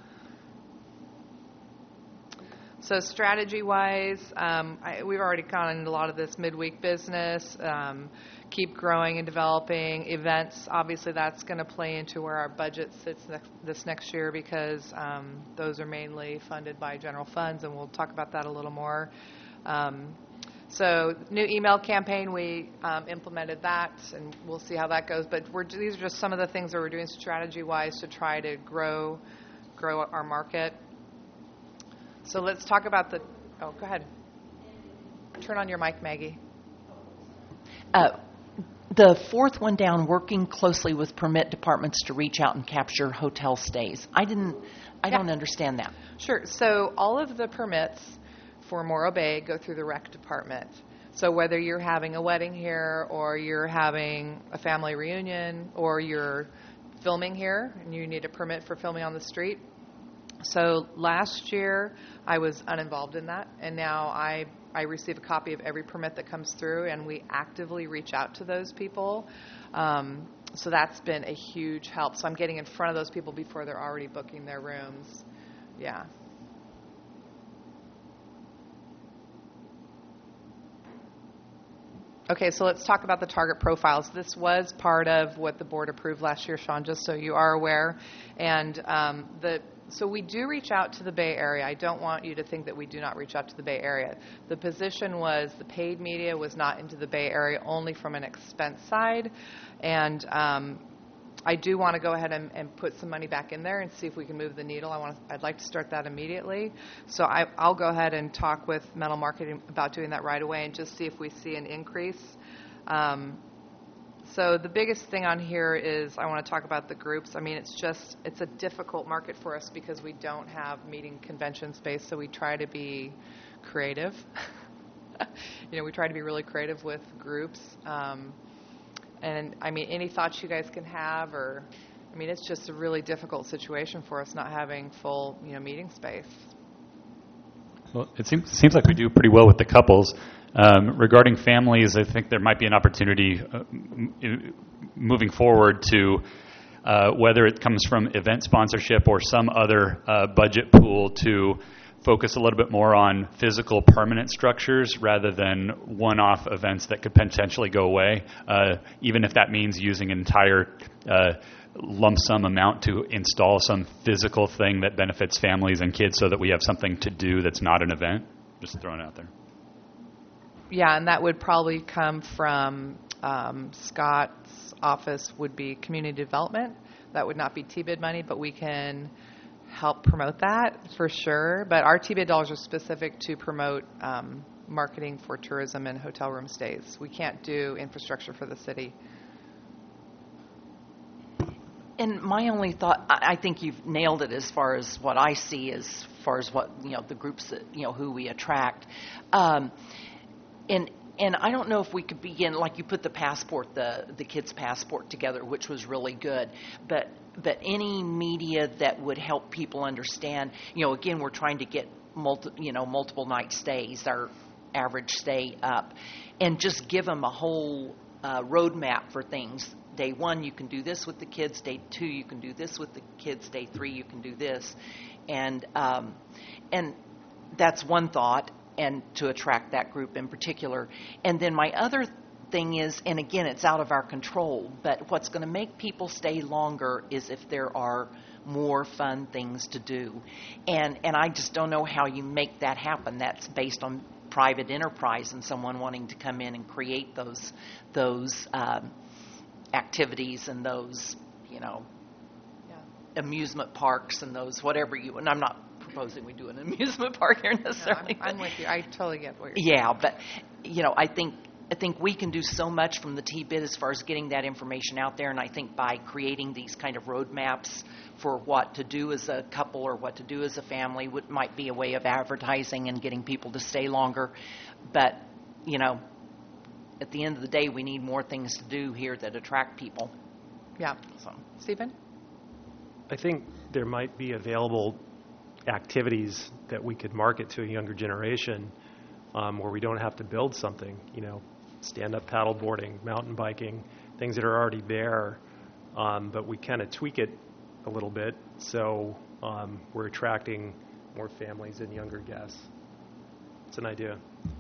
So strategy-wise, um, I, we've already gone into a lot of this midweek business, um, keep growing and developing. Events, obviously that's going to play into where our budget sits next, this next year because um, those are mainly funded by general funds, and we'll talk about that a little more. Um, So new email campaign, we um, implemented that, and we'll see how that goes. But we're, these are just some of the things that we're doing strategy-wise to try to grow grow our market. So let's talk about the – oh, go ahead. Turn on your mic, Maggie. Uh, the fourth one down, working closely with permit departments to reach out and capture hotel stays. I didn't – I Yeah. don't understand that. Sure. So all of the permits – for Morro Bay go through the rec department. So whether you're having a wedding here or you're having a family reunion or you're filming here and you need a permit for filming on the street. So last year I was uninvolved in that, and now I, I receive a copy of every permit that comes through, and we actively reach out to those people. Um, so that's been a huge help. So I'm getting in front of those people before they're already booking their rooms. Yeah. Okay, so let's talk about the target profiles. This was part of what the board approved last year, Sean, just so you are aware. And um, the so we do reach out to the Bay Area. I don't want you to think that we do not reach out to the Bay Area. The position was the paid media was not into the Bay Area, only from an expense side. And um, I do want to go ahead and, and put some money back in there and see if we can move the needle. I want to, I'd like to start that immediately. So I, I'll go ahead and talk with Metal Marketing about doing that right away and just see if we see an increase. Um, so the biggest thing on here is I want to talk about the groups. I mean, it's just, it's a difficult market for us because we don't have meeting convention space, so we try to be creative. you know, we try to be really creative with groups. Um, And, I mean, any thoughts you guys can have, or, I mean, it's just a really difficult situation for us not having full, you know, meeting space. Well, it seems, seems like we do pretty well with the couples. Um, regarding families, I think there might be an opportunity uh, m- moving forward to, uh, whether it comes from event sponsorship or some other uh, budget pool, to focus a little bit more on physical permanent structures rather than one-off events that could potentially go away, uh, even if that means using an entire uh, lump sum amount to install some physical thing that benefits families and kids so that we have something to do that's not an event. Just throwing it out there. Yeah, and that would probably come from um, Scott's office would be community development. That would not be T bid money, but we can help promote that for sure. But our T bid dollars are specific to promote um, marketing for tourism and hotel room stays. We can't do infrastructure for the city. And my only thought, I I think you've nailed it as far as what I see, as far as what, you know, the groups that, you know, who we attract. Um, and and I don't know if we could begin, like you put the passport, the, the kids' passport together, which was really good, but, but any media that would help people understand, you know, again, we're trying to get multi, you know, multiple night stays, our average stay up, and just give them a whole uh, roadmap for things. Day one, you can do this with the kids. Day two, you can do this with the kids. Day three, you can do this. And um, and that's one thought, and to attract that group in particular. And then my other thing is, and again, it's out of our control, but what's going to make people stay longer is if there are more fun things to do. And and I just don't know how you make that happen. That's based on private enterprise and someone wanting to come in and create those those um, activities and those, you know, yeah. amusement parks and those whatever you. And I'm not proposing we do an amusement park here necessarily. No, I'm, I'm with you. I totally get what you're saying. Yeah, but you know, I think I think we can do so much from the T-bid as far as getting that information out there, and I think by creating these kind of roadmaps for what to do as a couple or what to do as a family would, might be a way of advertising and getting people to stay longer. But, you know, at the end of the day, we need more things to do here that attract people. Yeah. So, Stephen? I think there might be available activities that we could market to a younger generation um, where we don't have to build something, you know, stand-up paddle boarding, mountain biking, things that are already there, um, but we kind of tweak it a little bit so um, we're attracting more families and younger guests. It's an idea.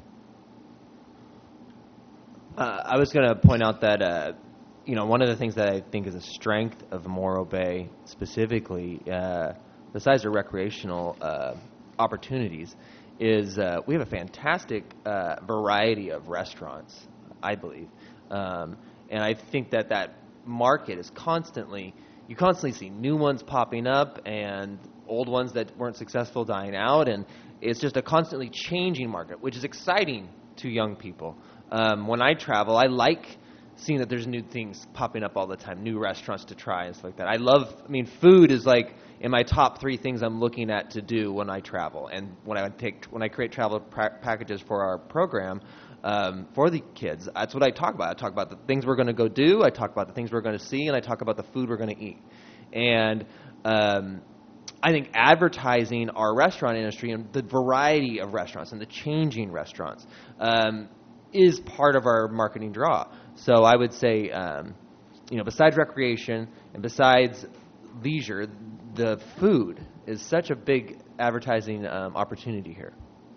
Uh, I was going to point out that, uh, you know, one of the things that I think is a strength of Morro Bay specifically, uh, besides the recreational uh, opportunities, is uh, we have a fantastic uh, variety of restaurants, I believe. Um, and I think that that market is constantly, you constantly see new ones popping up and old ones that weren't successful dying out. And it's just a constantly changing market, which is exciting to young people. Um, when I travel, I like seeing that there's new things popping up all the time, new restaurants to try and stuff like that. I love, I mean, food is like in my top three things I'm looking at to do when I travel. And when I take, when I create travel pra- packages for our program, um, for the kids, that's what I talk about. I talk about the things we're going to go do, I talk about the things we're going to see, and I talk about the food we're going to eat. And um, I think advertising our restaurant industry and the variety of restaurants and the changing restaurants um, is part of our marketing draw. So I would say, um, you know, besides recreation and besides leisure, the food is such a big advertising um, opportunity here.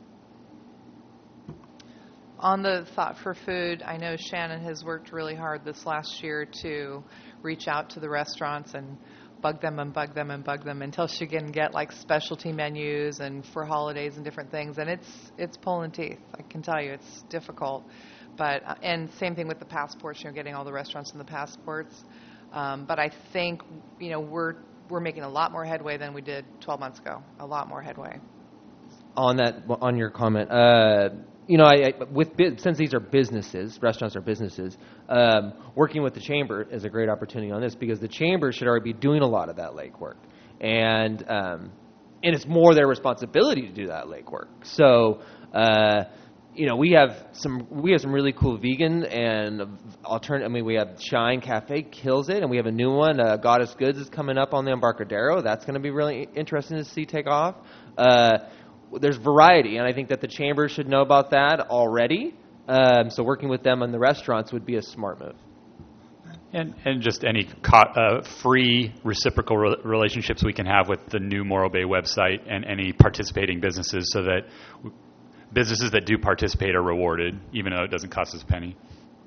On the thought for food, I know Shannon has worked really hard this last year to reach out to the restaurants and bug them and bug them and bug them until she can get like specialty menus and for holidays and different things. And it's it's pulling teeth. I can tell you it's difficult. But uh, and same thing with the passports. You know, getting all the restaurants and the passports. Um, but I think you know we're we're making a lot more headway than we did twelve months ago. A lot more headway. On that, on your comment, uh, you know, I, I, with since these are businesses, restaurants are businesses, um, working with the chamber is a great opportunity on this because the chamber should already be doing a lot of that legwork, and um, and it's more their responsibility to do that legwork. So, uh, you know, we have some we have some really cool vegan and alternative. I mean, we have Shine Cafe kills it, and we have a new one, uh, Goddess Goods, is coming up on the Embarcadero. That's going to be really interesting to see take off. Uh, There's variety, and I think that the chamber should know about that already. Um, so working with them on the restaurants would be a smart move. And and just any co- uh, free reciprocal re- relationships we can have with the new Morro Bay website and any participating businesses so that w- businesses that do participate are rewarded, even though it doesn't cost us a penny.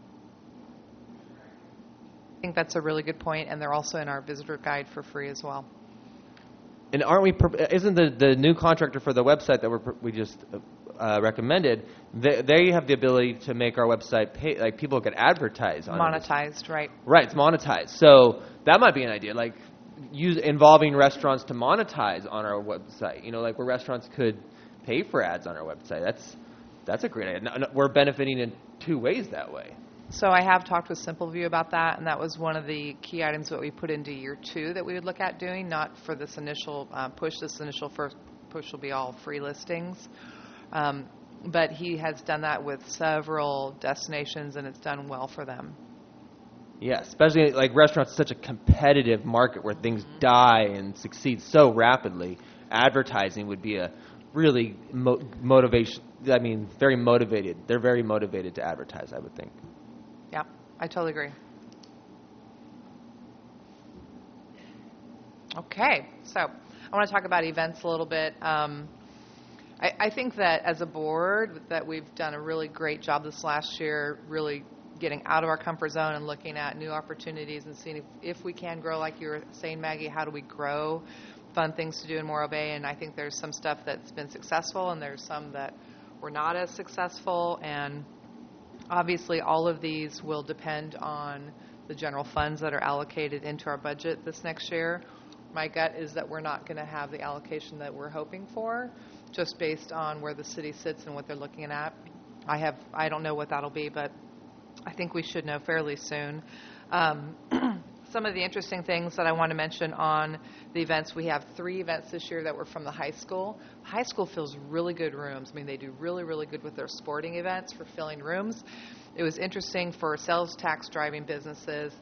I think that's a really good point, and they're also in our visitor guide for free as well. And aren't we? Isn't the, the new contractor for the website that we're, we just uh, recommended? They, they have the ability to make our website pay, like people could advertise on it. Monetized, right? Right, it's monetized. So that might be an idea, like use involving restaurants to monetize on our website. You know, like where restaurants could pay for ads on our website. That's that's a great idea. No, no, we're benefiting in two ways that way. So I have talked with SimpleView about that, and that was one of the key items that we put into year two that we would look at doing, not for this initial uh, push. This initial first push will be all free listings. Um, but he has done that with several destinations, and it's done well for them. Yeah, especially like restaurants, such a competitive market where things die and succeed so rapidly. Advertising would be a really mo- motivation. I mean, very motivated. They're very motivated to advertise, I would think. Yeah, I totally agree. Okay, so I want to talk about events a little bit. Um, I, I think that as a board that we've done a really great job this last year, really getting out of our comfort zone and looking at new opportunities and seeing if, if we can grow, like you were saying, Maggie, how do we grow fun things to do in Morro Bay? And I think there's some stuff that's been successful and there's some that were not as successful. And obviously all of these will depend on the general funds that are allocated into our budget this next year. My gut is that we're not going to have the allocation that we're hoping for, just based on where the city sits and what they're looking at. I have, I don't know what that'll be, but I think we should know fairly soon. Um, some of the interesting things that I want to mention on the events, we have three events this year that were from the high school. High school fills really good rooms. I mean, they do really, really good with their sporting events for filling rooms. It was interesting for sales tax driving businesses.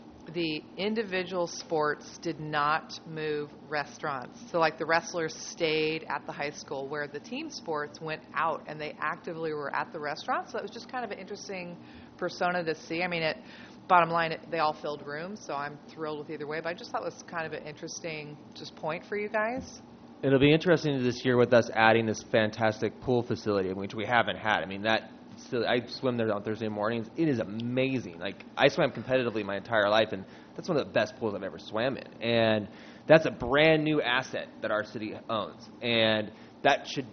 The individual sports did not move restaurants. So like the wrestlers stayed at the high school, where the team sports went out and they actively were at the restaurant. So that was just kind of an interesting persona to see. I mean, it, bottom line, it, they all filled rooms, so I'm thrilled with either way. But I just thought it was kind of an interesting just point for you guys. It'll be interesting this year with us adding this fantastic pool facility, which we haven't had. I mean, that still, I swim there on Thursday mornings. It is amazing. Like, I swam competitively my entire life, and that's one of the best pools I've ever swam in. And that's a brand new asset that our city owns. And that should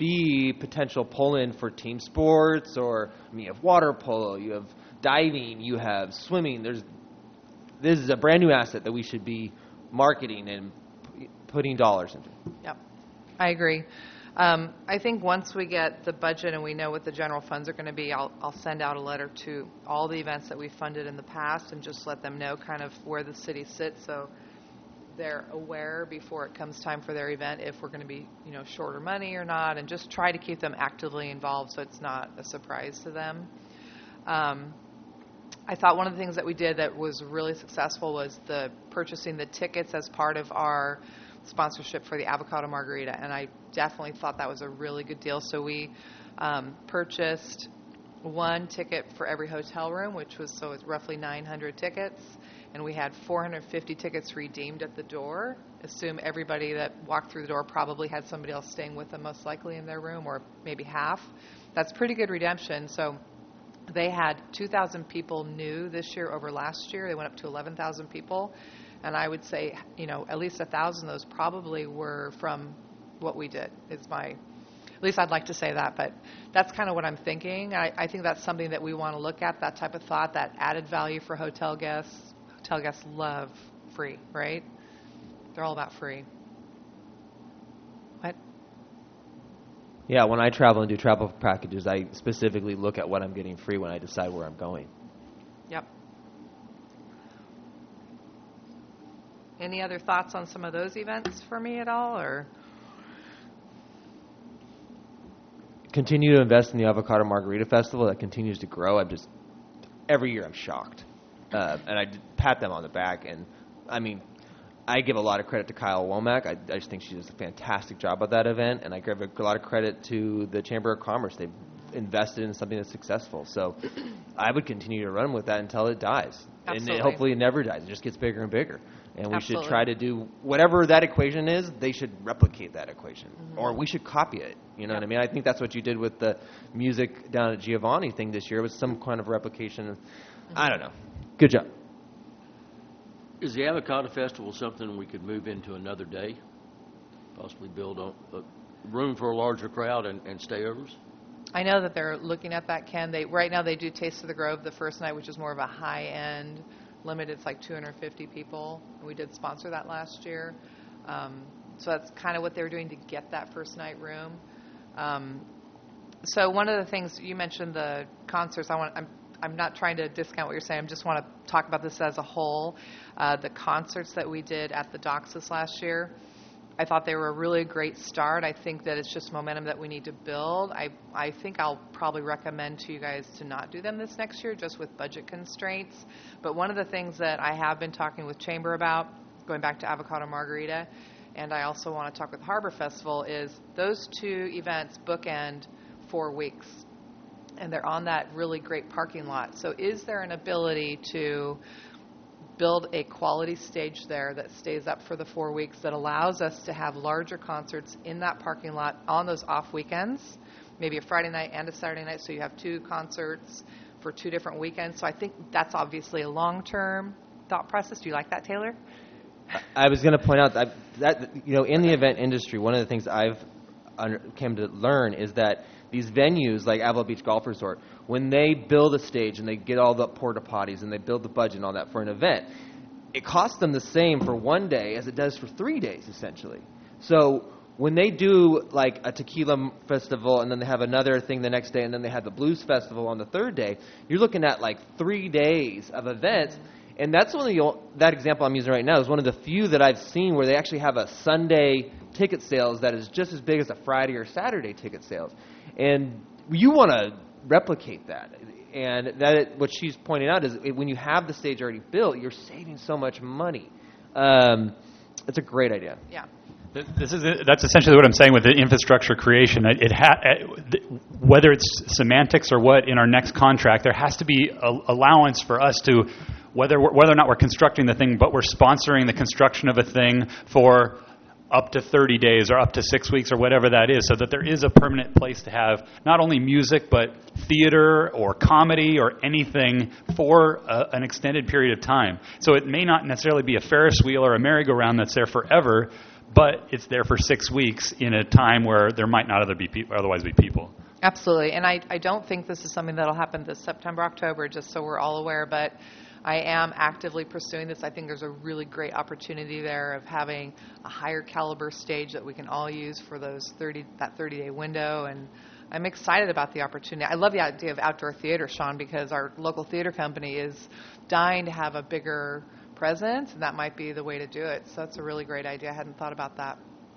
be potential pull-in for team sports, or I mean, you have water polo, you have diving, you have swimming. There's this is a brand new asset that we should be marketing and p- putting dollars into. Yep, I agree. Um, I think once we get the budget and we know what the general funds are going to be, I'll, I'll send out a letter to all the events that we've funded in the past and just let them know kind of where the city sits, so they're aware before it comes time for their event if we're going to be, you know, shorter money or not, and just try to keep them actively involved so it's not a surprise to them. Um, I thought one of the things that we did that was really successful was the purchasing the tickets as part of our sponsorship for the Avocado Margarita, and I definitely thought that was a really good deal. So we um, purchased one ticket for every hotel room, which was so it's roughly nine hundred tickets, and we had four hundred fifty tickets redeemed at the door. Assume everybody that walked through the door probably had somebody else staying with them, most likely in their room, or maybe half. That's pretty good redemption. So they had two thousand people new this year over last year. They went up to eleven thousand people. And I would say, you know, at least one thousand of those probably were from what we did. Is my, at least I'd like to say that. But that's kind of what I'm thinking. I, I think that's something that we want to look at, that type of thought, that added value for hotel guests. Hotel guests love free, right? They're all about free. What? Yeah, when I travel and do travel packages, I specifically look at what I'm getting free when I decide where I'm going. Yep. Any other thoughts on some of those events for me at all, or? Continue to invest in the Avocado Margarita Festival. That continues to grow. I'm just, every year I'm shocked. Uh, and I pat them on the back. And, I mean, I give a lot of credit to Kyle Womack. I, I just think she does a fantastic job at that event. And I give a lot of credit to the Chamber of Commerce. They've invested in something that's successful. So I would continue to run with that until it dies. Absolutely. And it, hopefully it never dies. It just gets bigger and bigger. And we Absolutely. should try to do whatever that equation is, they should replicate that equation. Mm-hmm. Or we should copy it. You know yep. what I mean? I think that's what you did with the music down at Giovanni thing this year. It was some kind of replication. Of, mm-hmm. I don't know. Good job. Is the Avocado Festival something we could move into another day? Possibly build a, a room for a larger crowd and, and stayovers? I know that they're looking at that, Ken. They, right now they do Taste of the Grove the first night, which is more of a high-end limited. It's like two hundred fifty people. We did sponsor that last year. Um, so that's kind of what they were doing to get that first night room. Um, so one of the things you mentioned, the concerts, I want, I'm, I'm not trying to discount what you're saying. I just want to talk about this as a whole. Uh, the concerts that we did at the Docks this last year, I thought they were a really great start. I think that it's just momentum that we need to build. I, I think I'll probably recommend to you guys to not do them this next year, just with budget constraints. But one of the things that I have been talking with Chamber about, going back to Avocado Margarita, and I also want to talk with Harbor Festival, is those two events bookend four weeks. And they're on that really great parking lot. So is there an ability to build a quality stage there that stays up for the four weeks that allows us to have larger concerts in that parking lot on those off weekends, maybe a Friday night and a Saturday night, so you have two concerts for two different weekends. So I think that's obviously a long-term thought process. Do you like that, Taylor? I was going to point out that, that, you know, in the event industry, one of the things I've under, came to learn is that these venues like Avila Beach Golf Resort, when they build a stage and they get all the porta potties and they build the budget and all that for an event, it costs them the same for one day as it does for three days, essentially. So when they do like a tequila festival and then they have another thing the next day and then they have the blues festival on the third day, you're looking at like three days of events. And that's only that example I'm using right now is one of the few that I've seen where they actually have a Sunday ticket sales that is just as big as a Friday or Saturday ticket sales. And you want to replicate that. And that what she's pointing out is when you have the stage already built, you're saving so much money. Um, it's a great idea. Yeah. This is that's essentially what I'm saying with the infrastructure creation. It, it ha, whether it's semantics or what, in our next contract, there has to be a allowance for us to, whether we're, whether or not we're constructing the thing, but we're sponsoring the construction of a thing for up to thirty days or up to six weeks or whatever that is, so that there is a permanent place to have not only music but theater or comedy or anything for a, an extended period of time. So it may not necessarily be a Ferris wheel or a merry-go-round that's there forever, but it's there for six weeks in a time where there might not other be pe- otherwise be people. Absolutely. And I, I don't think this is something that will happen this September, October, just so we're all aware, but I am actively pursuing this. I think there's a really great opportunity there of having a higher caliber stage that we can all use for those thirty that thirty-day window, and I'm excited about the opportunity. I love the idea of outdoor theater, Sean, because our local theater company is dying to have a bigger presence, and that might be the way to do it. So that's a really great idea. I hadn't thought about that.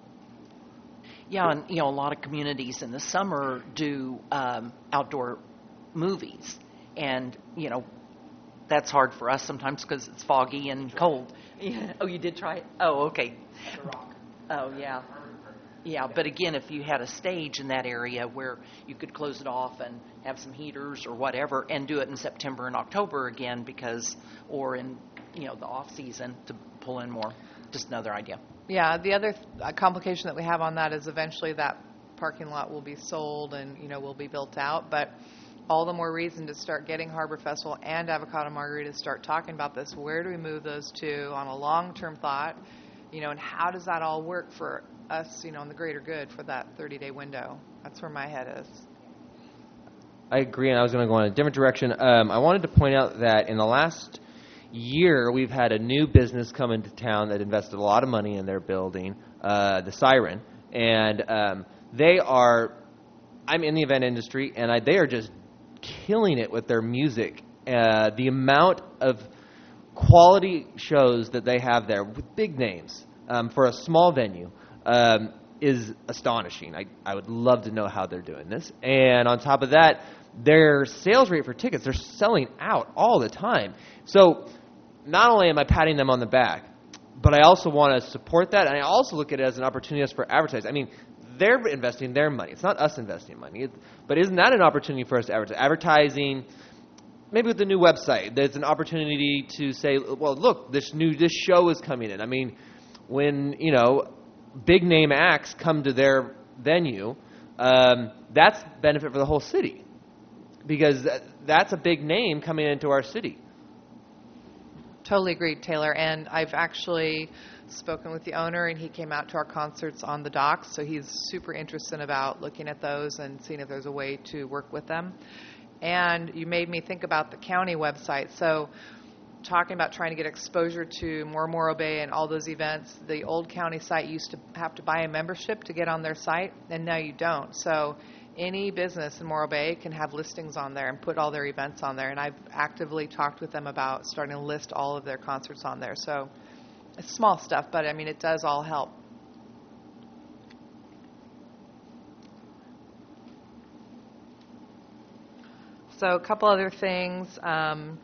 Yeah, and you know, a lot of communities in the summer do um, outdoor movies, and you know, that's hard for us sometimes because it's foggy and cold. Yeah. Oh, you did try it? Oh, okay. Oh, yeah. Yeah, but again, if you had a stage in that area where you could close it off and have some heaters or whatever, and do it in September and October again, because, or in, you know, the off season to pull in more. Just another idea. Yeah, the other th- uh, complication that we have on that is eventually that parking lot will be sold and, you know, will be built out, but all the more reason to start getting Harbor Festival and Avocado Margarita to start talking about this. Where do we move those two on a long-term thought, you know, and how does that all work for us, you know, in the greater good for that thirty-day window? That's where my head is. I agree, and I was going to go in a different direction. Um, I wanted to point out that in the last year, we've had a new business come into town that invested a lot of money in their building, uh, the Siren, and um, they are, I'm in the event industry, and I, they are just killing it with their music. Uh, the amount of quality shows that they have there with big names um, for a small venue um, is astonishing. I, I would love to know how they're doing this. And on top of that, their sales rate for tickets, they're selling out all the time. So not only am I patting them on the back, but I also want to support that, and I also look at it as an opportunity for advertising. I mean, they're investing their money. It's not us investing money. It, but isn't that an opportunity for us to advertise? Advertising, maybe with the new website, there's an opportunity to say, well, look, this new this show is coming in. I mean, when, you know, big name acts come to their venue, um, that's benefit for the whole city, because that, that's a big name coming into our city. Totally agreed, Taylor. And I've actually spoken with the owner, and he came out to our concerts on the docks, so he's super interested about looking at those and seeing if there's a way to work with them. And you made me think about the county website. So talking about trying to get exposure to more Morro Bay and all those events, the old county site used to have to buy a membership to get on their site, and now you don't. So any business in Morro Bay can have listings on there and put all their events on there, and I've actively talked with them about starting to list all of their concerts on there. So it's small stuff, but I mean, it does all help. So a couple other things. Um,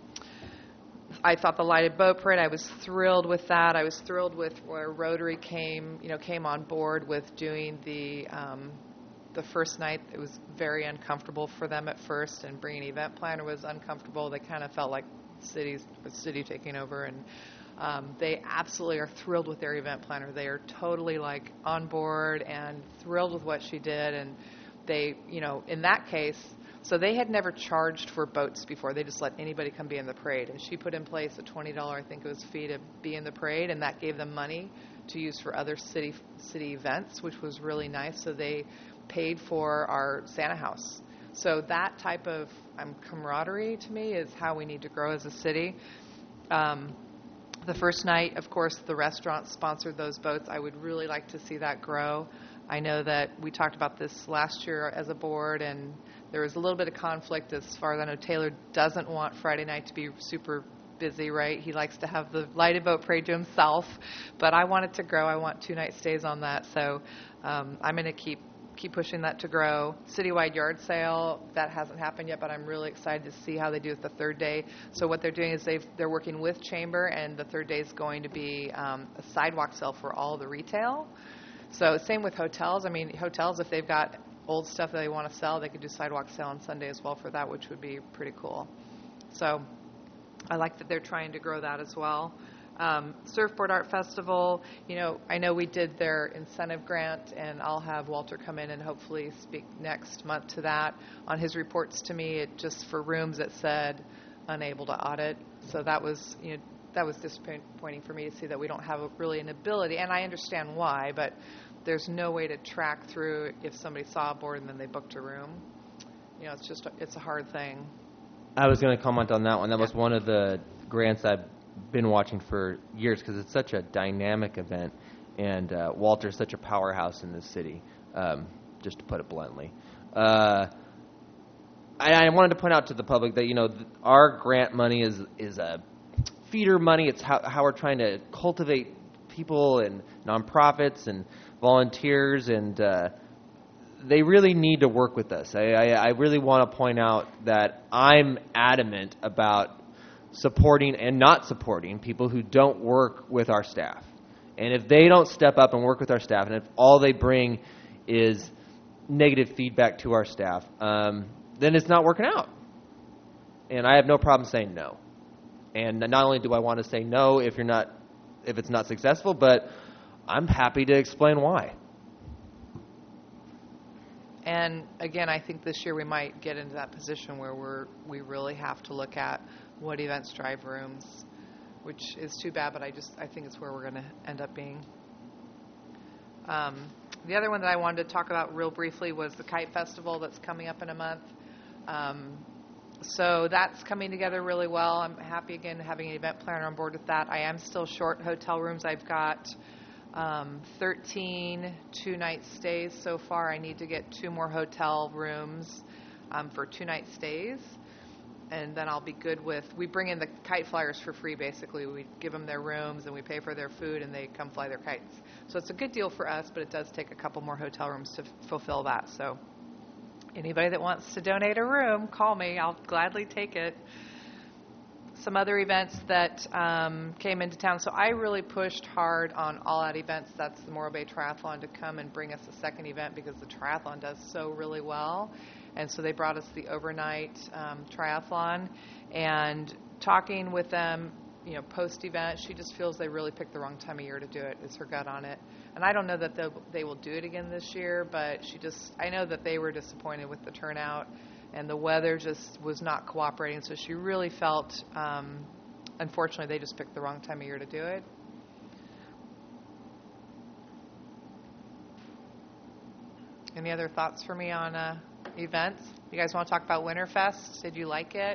I thought the lighted boat parade, I was thrilled with that. I was thrilled with where Rotary came, you know, came on board with doing the um, the first night. It was very uncomfortable for them at first, and bringing an event planner was uncomfortable. They kind of felt like cities, the city taking over, and um, they absolutely are thrilled with their event planner. They are totally like on board and thrilled with what she did, and they, you know, in that case. So they had never charged for boats before. They just let anybody come be in the parade. And she put in place a twenty dollars, I think it was, fee to be in the parade, and that gave them money to use for other city city events, which was really nice. So they paid for our Santa house. So that type of um, camaraderie, to me, is how we need to grow as a city. Um, the first night, of course, the restaurant sponsored those boats. I would really like to see that grow. I know that we talked about this last year as a board, and there was a little bit of conflict as far as I know. Taylor doesn't want Friday night to be super busy, right? He likes to have the lighted boat parade to himself, but I want it to grow. I want two-night stays on that, so um, I'm going to keep keep pushing that to grow. Citywide yard sale, that hasn't happened yet, but I'm really excited to see how they do it the third day. So what they're doing is they've, they're working with Chamber, and the third day is going to be um, a sidewalk sale for all the retail. So same with hotels. I mean, hotels, if they've got old stuff that they want to sell, they could do sidewalk sale on Sunday as well for that, which would be pretty cool. So I like that they're trying to grow that as well. Um, Surfboard Art Festival, you know, I know we did their incentive grant, and I'll have Walter come in and hopefully speak next month to that. On his reports to me, it just for rooms it said unable to audit. So that was, you know, that was disappointing for me to see that we don't have a, really an ability, and I understand why, but there's no way to track through if somebody saw a board and then they booked a room. You know, it's just, it's a hard thing. I was going to comment on that one. That was one of the grants I've been watching for years because it's such a dynamic event, and uh, Walter's such a powerhouse in this city, um, just to put it bluntly. Uh, I, I wanted to point out to the public that, you know, th- our grant money is is a feeder money. It's how, how we're trying to cultivate people and nonprofits and volunteers, and uh, they really need to work with us. I, I, I really want to point out that I'm adamant about supporting and not supporting people who don't work with our staff. And if they don't step up and work with our staff, and if all they bring is negative feedback to our staff, um, then it's not working out. And I have no problem saying no. And not only do I want to say no if you're not, if it's not successful, but I'm happy to explain why. And again, I think this year we might get into that position where we're we really have to look at what events drive rooms, which is too bad, but I just I think it's where we're going to end up being. Um, the other one that I wanted to talk about real briefly was the Kite Festival that's coming up in a month. Um, so that's coming together really well. I'm happy again having an event planner on board with that. I am still short hotel rooms. I've got um, thirteen two-night stays so far. I need to get two more hotel rooms um, for two-night stays, and then I'll be good with, we bring in the kite flyers for free, basically. We give them their rooms, and we pay for their food, and they come fly their kites. So it's a good deal for us, but it does take a couple more hotel rooms to f- fulfill that. So anybody that wants to donate a room, call me. I'll gladly take it. Some other events that um, came into town. So I really pushed hard on All Out Events. That's the Morro Bay Triathlon, to come and bring us a second event because the triathlon does so really well. And so they brought us the overnight um, triathlon. And talking with them, you know, post-event, she just feels they really picked the wrong time of year to do it, is her gut on it. And I don't know that they will do it again this year, but she just, I know that they were disappointed with the turnout. And the weather just was not cooperating, so she really felt, um, unfortunately, they just picked the wrong time of year to do it. Any other thoughts for me on uh, events? You guys want to talk about Winterfest? Did you like it?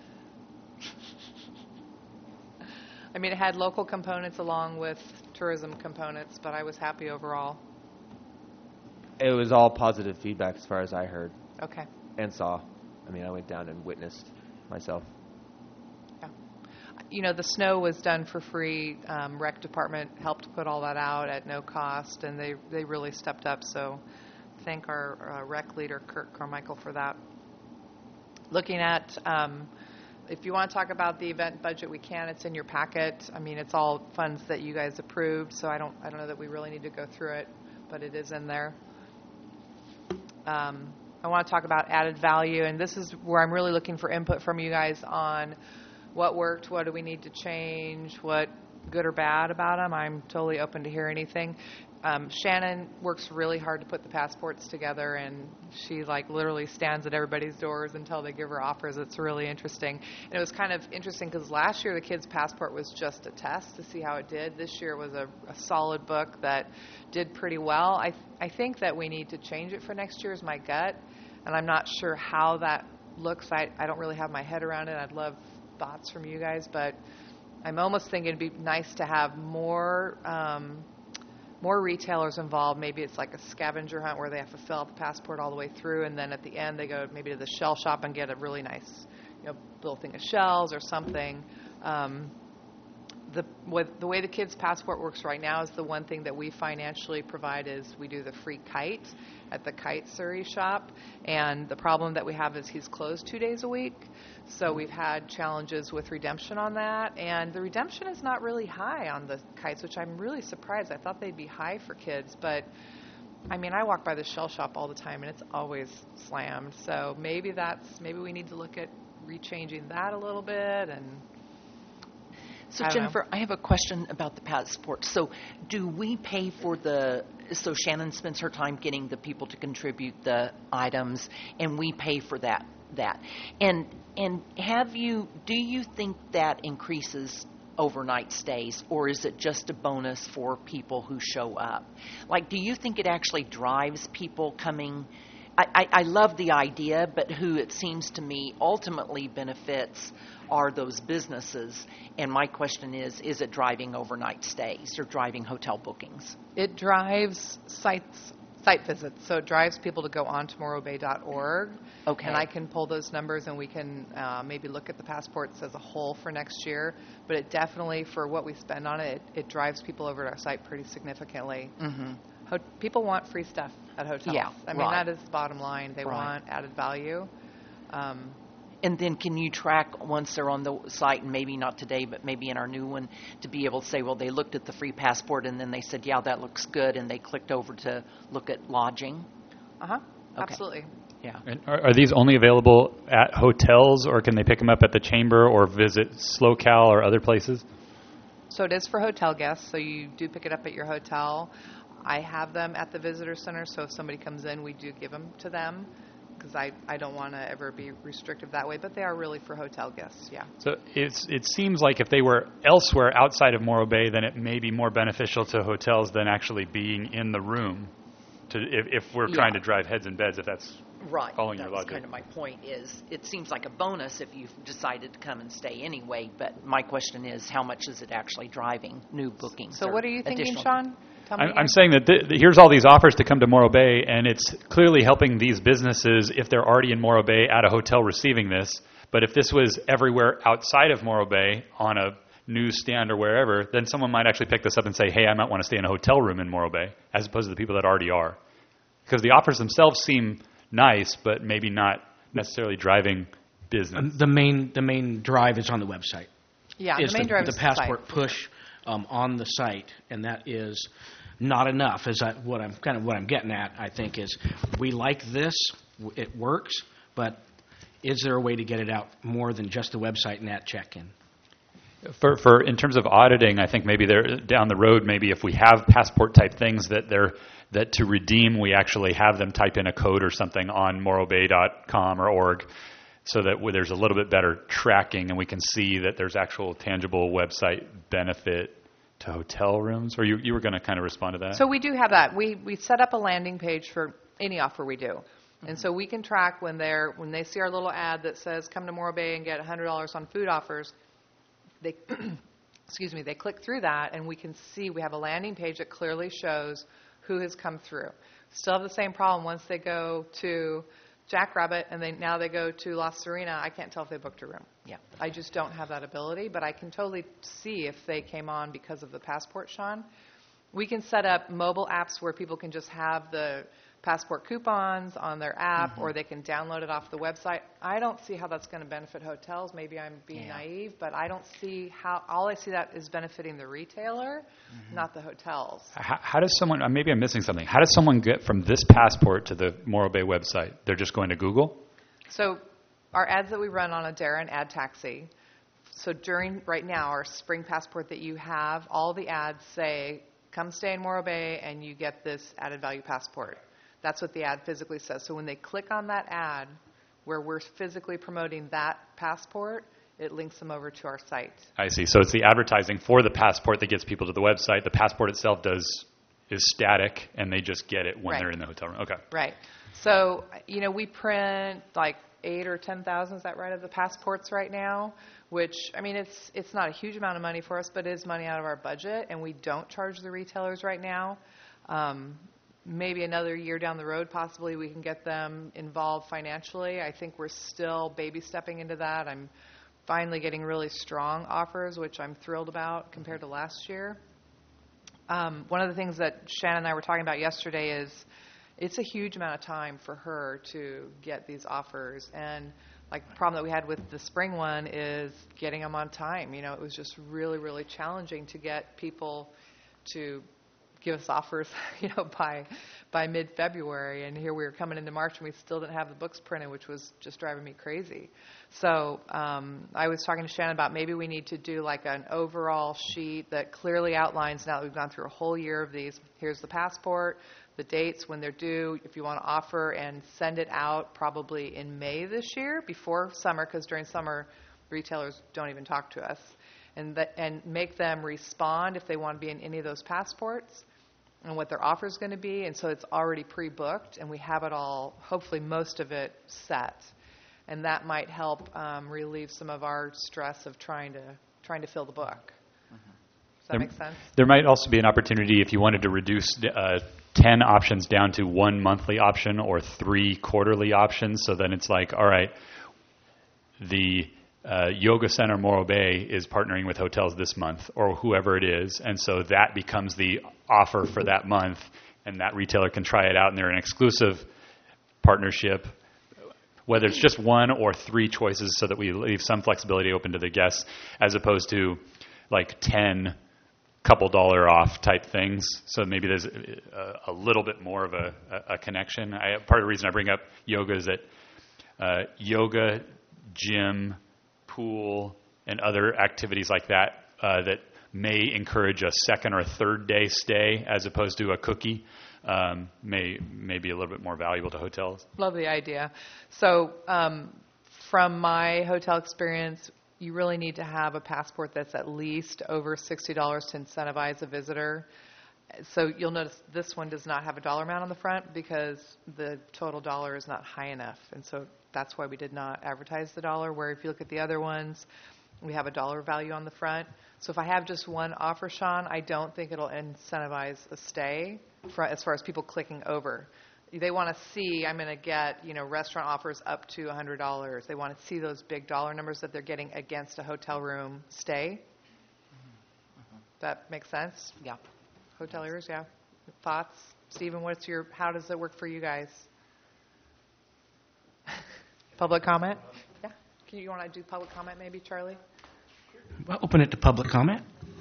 I mean, it had local components along with tourism components, but I was happy overall. It was all positive feedback as far as I heard. Okay. And saw. I mean, I went down and witnessed myself. Yeah. You know, the snow was done for free. Um, Rec Department helped put all that out at no cost, and they, they really stepped up. So thank our uh, rec leader, Kurt Carmichael, for that. looking at, um, if you want to talk about the event budget, we can. It's in your packet. I mean, it's all funds that you guys approved, so I don't, I don't know that we really need to go through it, but it is in there. Um, I want to talk about added value, and this is where I'm really looking for input from you guys on what worked, what do we need to change, what good or bad about them. I'm totally open to hear anything. Um, Shannon works really hard to put the passports together, and she like literally stands at everybody's doors until they give her offers. It's really interesting. And it was kind of interesting because last year the kids' passport was just a test to see how it did. This year was a, a solid book that did pretty well. I, th- I think that we need to change it for next year is my gut, and I'm not sure how that looks. I, I don't really have my head around it. I'd love thoughts from you guys, but I'm almost thinking it'd be nice to have more um, more retailers involved. Maybe it's like a scavenger hunt where they have to fill out the passport all the way through, and then at the end they go maybe to the shell shop and get a really nice, you know, little thing of shells or something. Um, the what, the way the kids' passport works right now is the one thing that we financially provide is we do the free kite at the Kite Surrey shop, and the problem that we have is he's closed two days a week, so we've had challenges with redemption on that, and the redemption is not really high on the kites, which I'm really surprised. I thought they'd be high for kids, but I mean, I walk by the shell shop all the time, and it's always slammed, so maybe that's, maybe we need to look at rechanging that a little bit, and So, I don't know. Jennifer, I have a question about the passport. So, do we pay for the, so Shannon spends her time getting the people to contribute the items, and we pay for that, that. And, and have you, do you think that increases overnight stays, or is it just a bonus for people who show up? Like, do you think it actually drives people coming? I, I, I love the idea, but who it seems to me ultimately benefits are those businesses. And my question is, is it driving overnight stays or driving hotel bookings? It drives sites, site visits, so it drives people to go on to morro bay dot org. Okay. And I can pull those numbers, and we can uh, maybe look at the passports as a whole for next year. But it definitely, for what we spend on it, it, it drives people over to our site pretty significantly. Mm-hmm. Ho- people want free stuff at hotels. Yeah, I mean, right. that is the bottom line. They Right. want added value. Um, And then can you track once they're on the site, and maybe not today, but maybe in our new one, to be able to say, well, they looked at the free passport and then they said, yeah, that looks good, and they clicked over to look at lodging? uh-huh, Okay. absolutely. Yeah. And are, are these only available at hotels, or can they pick them up at the chamber or visit SlowCal or other places? So it is for hotel guests, so you do pick it up at your hotel. I have them at the visitor center, so if somebody comes in, we do give them to them, because I, I don't want to ever be restrictive that way, but they are really for hotel guests, yeah. So it's, it seems like if they were elsewhere outside of Morro Bay, then it may be more beneficial to hotels than actually being in the room. To if, if we're Yeah. trying to drive heads and beds, if that's Right. following That your was logic. kind of my point is, it seems like a bonus if you've decided to come and stay anyway, but my question is, how much is it actually driving new bookings? So or what are you thinking, additional- Sean? Tell me I'm, again. I'm saying that th- th- here's all these offers to come to Morro Bay, and it's clearly helping these businesses if they're already in Morro Bay at a hotel receiving this. But if this was everywhere outside of Morro Bay on a newsstand or wherever, then someone might actually pick this up and say, hey, I might want to stay in a hotel room in Morro Bay, as opposed to the people that already are. Because the offers themselves seem nice, but maybe not necessarily driving business. The main the main drive is on the website. Yeah, is the main drive the is passport site. push um, on the site, and that is not enough. Is that what I'm kind of what I'm getting at? I think is we like this, w- it works, but is there a way to get it out more than just the website and that check-in? For, for in terms of auditing, I think maybe they're down the road. Maybe if we have passport type things that they're that to redeem, we actually have them type in a code or something on morro bay dot com or org, so that w- there's a little bit better tracking, and we can see that there's actual tangible website benefit to hotel rooms. Or you you were going to kind of respond to that? So we do have that. We we set up a landing page for any offer we do. And so we can track when they're when they see our little ad that says come to Morro Bay and get one hundred dollars on food offers. They excuse me, they click through that, and we can see we have a landing page that clearly shows who has come through. Still have the same problem once they go to Jackrabbit and they now they go to La Serena. I can't tell if they booked a room. Yeah. I just don't have that ability, but I can totally see if they came on because of the passport, Sean. We can set up mobile apps where people can just have the passport coupons on their app, or they can download it off the website. I don't see how that's going to benefit hotels. Maybe I'm being Yeah. naive, but I don't see how, all I see that is benefiting the retailer, not the hotels. How, how does someone, uh, maybe I'm missing something, how does someone get from this passport to the Morro Bay website? They're just going to Google? So our ads that we run on Adara and Ad Taxi, so during, right now, our spring passport that you have, all the ads say, come stay in Morro Bay and you get this added value passport. That's what the ad physically says. So when they click on that ad where we're physically promoting that passport, it links them over to our site. I see. So it's the advertising for the passport that gets people to the website. The passport itself does is static, and they just get it when Right. they're in the hotel room. Okay. Right. So, you know, we print like eight or ten thousand, is that right, of the passports right now, which, I mean, it's it's not a huge amount of money for us, but it is money out of our budget, and we don't charge the retailers right now. Um, maybe another year down the road, possibly, we can get them involved financially. I think we're still baby stepping into that. I'm finally getting really strong offers, which I'm thrilled about compared to last year. Um, one of the things that Shannon and I were talking about yesterday is it's a huge amount of time for her to get these offers. And like the problem that we had with the spring one is getting them on time. You know, it was just really, really challenging to get people to give us offers, you know, by by mid-February. And here we were coming into March and we still didn't have the books printed, which was just driving me crazy. So um, I was talking to Shannon about maybe we need to do like an overall sheet that clearly outlines, now that we've gone through a whole year of these, here's the passport, the dates, when they're due, if you want to offer, and send it out probably in May this year, before summer, because during summer, retailers don't even talk to us, and that, and make them respond if they want to be in any of those passports and what their offer is going to be. And so it's already pre-booked, and we have it all, hopefully most of it set. And that might help um, relieve some of our stress of trying to trying to fill the book. Does that There- make sense? There might also be an opportunity if you wanted to reduce uh, ten options down to one monthly option or three quarterly options. So then it's like, all right, the uh, Yoga Center Morro Bay is partnering with hotels this month, or whoever it is, and so that becomes the offer for that month, and that retailer can try it out, and they're an exclusive partnership, whether it's just one or three choices, so that we leave some flexibility open to the guests, as opposed to like ten couple dollar off type things. So maybe there's a, a little bit more of a, a, a connection. I, part of the reason I bring up yoga is that uh, yoga, gym, pool, and other activities like that uh, that may encourage a second or third day stay as opposed to a cookie um, may may be a little bit more valuable to hotels. Love the idea. So um, from my hotel experience, you really need to have a passport that's at least over sixty dollars to incentivize a visitor. So you'll notice this one does not have a dollar amount on the front because the total dollar is not high enough. And so that's why we did not advertise the dollar, where if you look at the other ones, we have a dollar value on the front. So if I have just one offer, Sean, I don't think it'll incentivize a stay for, as far as people clicking over. They want to see, I'm going to get, you know, restaurant offers up to one hundred dollars. They want to see those big dollar numbers that they're getting against a hotel room stay. That makes sense? Yeah. Hoteliers, yeah. Thoughts? Stephen, what's your, how does it work for you guys? Public comment? Yeah. Can you, you want to do public comment maybe, Charlie? Well, open it to public comment.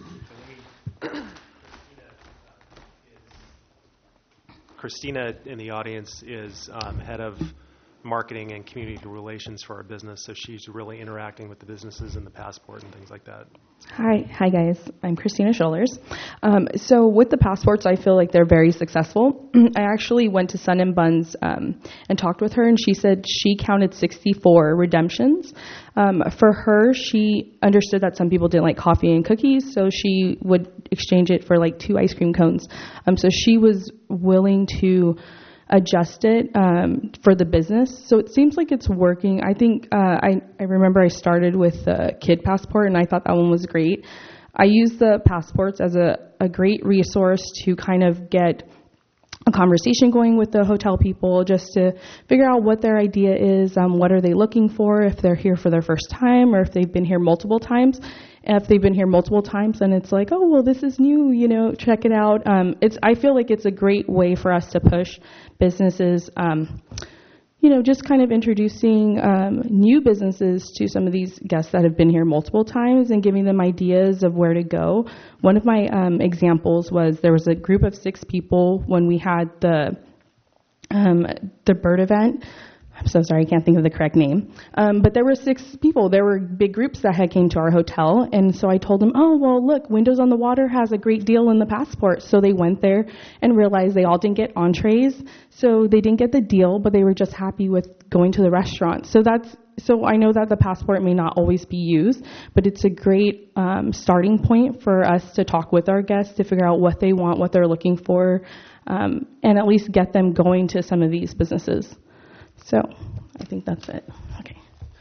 Christina in the audience is um, head of marketing and community relations for our business, so she's really interacting with the businesses and the passport and things like that. Hi, hi guys. I'm Christina Schollers. Um, so with the passports, I feel like they're very successful. I actually went to Sun and Buns um, and talked with her, and she said she counted sixty-four redemptions. Um, for her, she understood that some people didn't like coffee and cookies, so she would exchange it for like two ice cream cones. Um, so she was willing to adjust it um, for the business. So it seems like it's working. I think uh, I, I remember I started with the kid passport, and I thought that one was great. I use the passports as a, a great resource to kind of get a conversation going with the hotel people just to figure out what their idea is, um, what are they looking for, if they're here for their first time or if they've been here multiple times. And if they've been here multiple times, then it's like, oh, well, this is new, you know, check it out. Um, it's I feel like it's a great way for us to push businesses, um, you know, just kind of introducing um, new businesses to some of these guests that have been here multiple times and giving them ideas of where to go. One of my um, examples was there was a group of six people when we had the um, the bird event. I'm so sorry, I can't think of the correct name. Um, but there were six people. There were big groups that had came to our hotel. And so I told them, oh, well, look, Windows on the Water has a great deal in the Passport. So they went there and realized they all didn't get entrees. So they didn't get the deal, but they were just happy with going to the restaurant. So that's so I know that the Passport may not always be used, but it's a great um, starting point for us to talk with our guests to figure out what they want, what they're looking for, um, and at least get them going to some of these businesses. So I think that's it. Okay.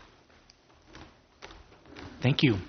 Thank you.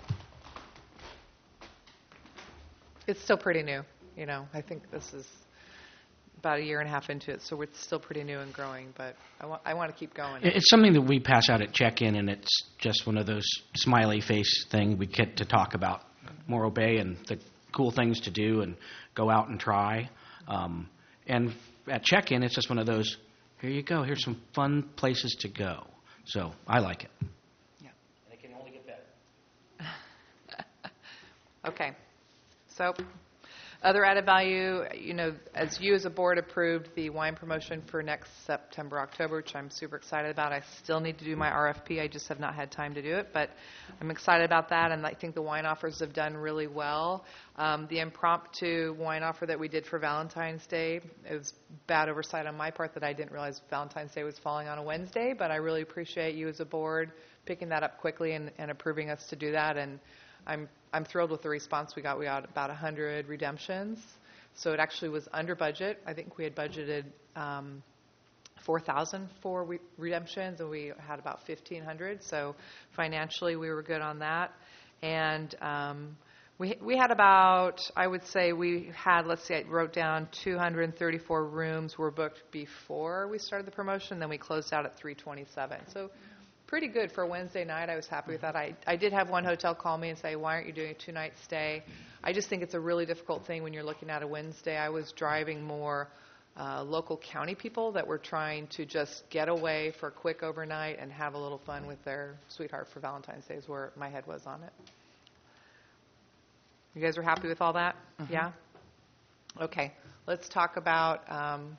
It's still pretty new, you know. I think this is about a year and a half into it, so it's still pretty new and growing, but I want, I want to keep going. It's something that we pass out at check-in, and it's just one of those smiley face thing we get to talk about Morro Bay and the cool things to do and go out and try. Um, and at check-in, it's just one of those, here you go, here's some fun places to go. So I like it. Yeah. And it can only get better. Okay. So other added value, you know, as you as a board approved the wine promotion for next September, October, which I'm super excited about. I still need to do my R F P. I just have not had time to do it, but I'm excited about that, and I think the wine offers have done really well. Um, the impromptu wine offer that we did for Valentine's Day, it was bad oversight on my part that I didn't realize Valentine's Day was falling on a Wednesday, but I really appreciate you as a board picking that up quickly and, and approving us to do that, and I'm I'm thrilled with the response we got. We got about one hundred redemptions, so it actually was under budget. I think we had budgeted um, four thousand for re- redemptions, and we had about fifteen hundred. So financially, we were good on that. And um, we we had about, I would say, we had, let's see, I wrote down two hundred thirty-four rooms were booked before we started the promotion. Then we closed out at three twenty-seven. So pretty good for a Wednesday night. I was happy with that. I, I did have one hotel call me and say, why aren't you doing a two-night stay? I just think it's a really difficult thing when you're looking at a Wednesday. I was driving more uh, local county people that were trying to just get away for a quick overnight and have a little fun with their sweetheart for Valentine's Day is where my head was on it. You guys are happy with all that? Mm-hmm. Yeah? Okay. Let's talk about Um,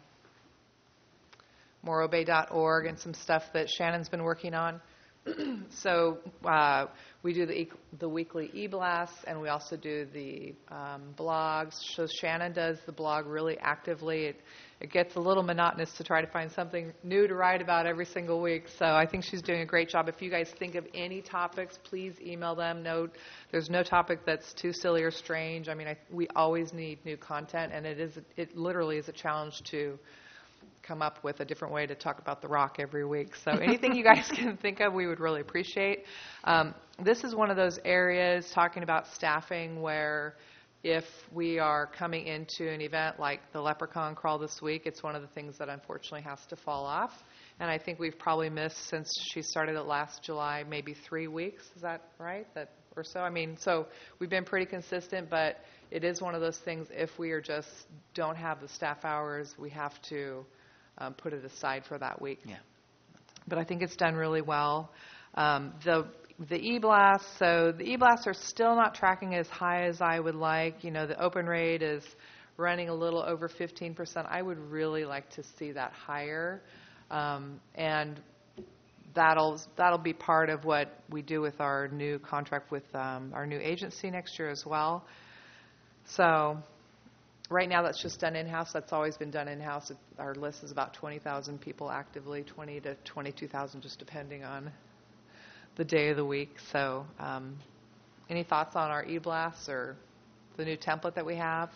morro bay dot org and some stuff that Shannon's been working on. So uh, we do the, e- the weekly e-blasts, and we also do the um, blogs. So Shannon does the blog really actively. It, it gets a little monotonous to try to find something new to write about every single week. So I think she's doing a great job. If you guys think of any topics, please email them. No, there's no topic that's too silly or strange. I mean, I, we always need new content, and it is it literally is a challenge to come up with a different way to talk about The Rock every week. So anything you guys can think of, we would really appreciate. Um, this is one of those areas talking about staffing where if we are coming into an event like the Leprechaun Crawl this week, it's one of the things that unfortunately has to fall off. And I think we've probably missed, since she started it last July, maybe three weeks. Is that right? That or so? I mean, so we've been pretty consistent, but it is one of those things, if we are just don't have the staff hours, we have to Um, put it aside for that week. Yeah. But I think it's done really well. Um, the the e-blasts, so the e-blasts are still not tracking as high as I would like. You know, the open rate is running a little over fifteen percent. I would really like to see that higher. Um, and that'll that'll be part of what we do with our new contract with um, our new agency next year as well. So right now, that's just done in-house. That's always been done in-house. Our list is about twenty thousand people actively, twenty to twenty-two thousand, just depending on the day of the week. So um, any thoughts on our e-blasts or the new template that we have?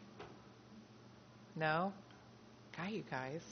No? Hi, you guys.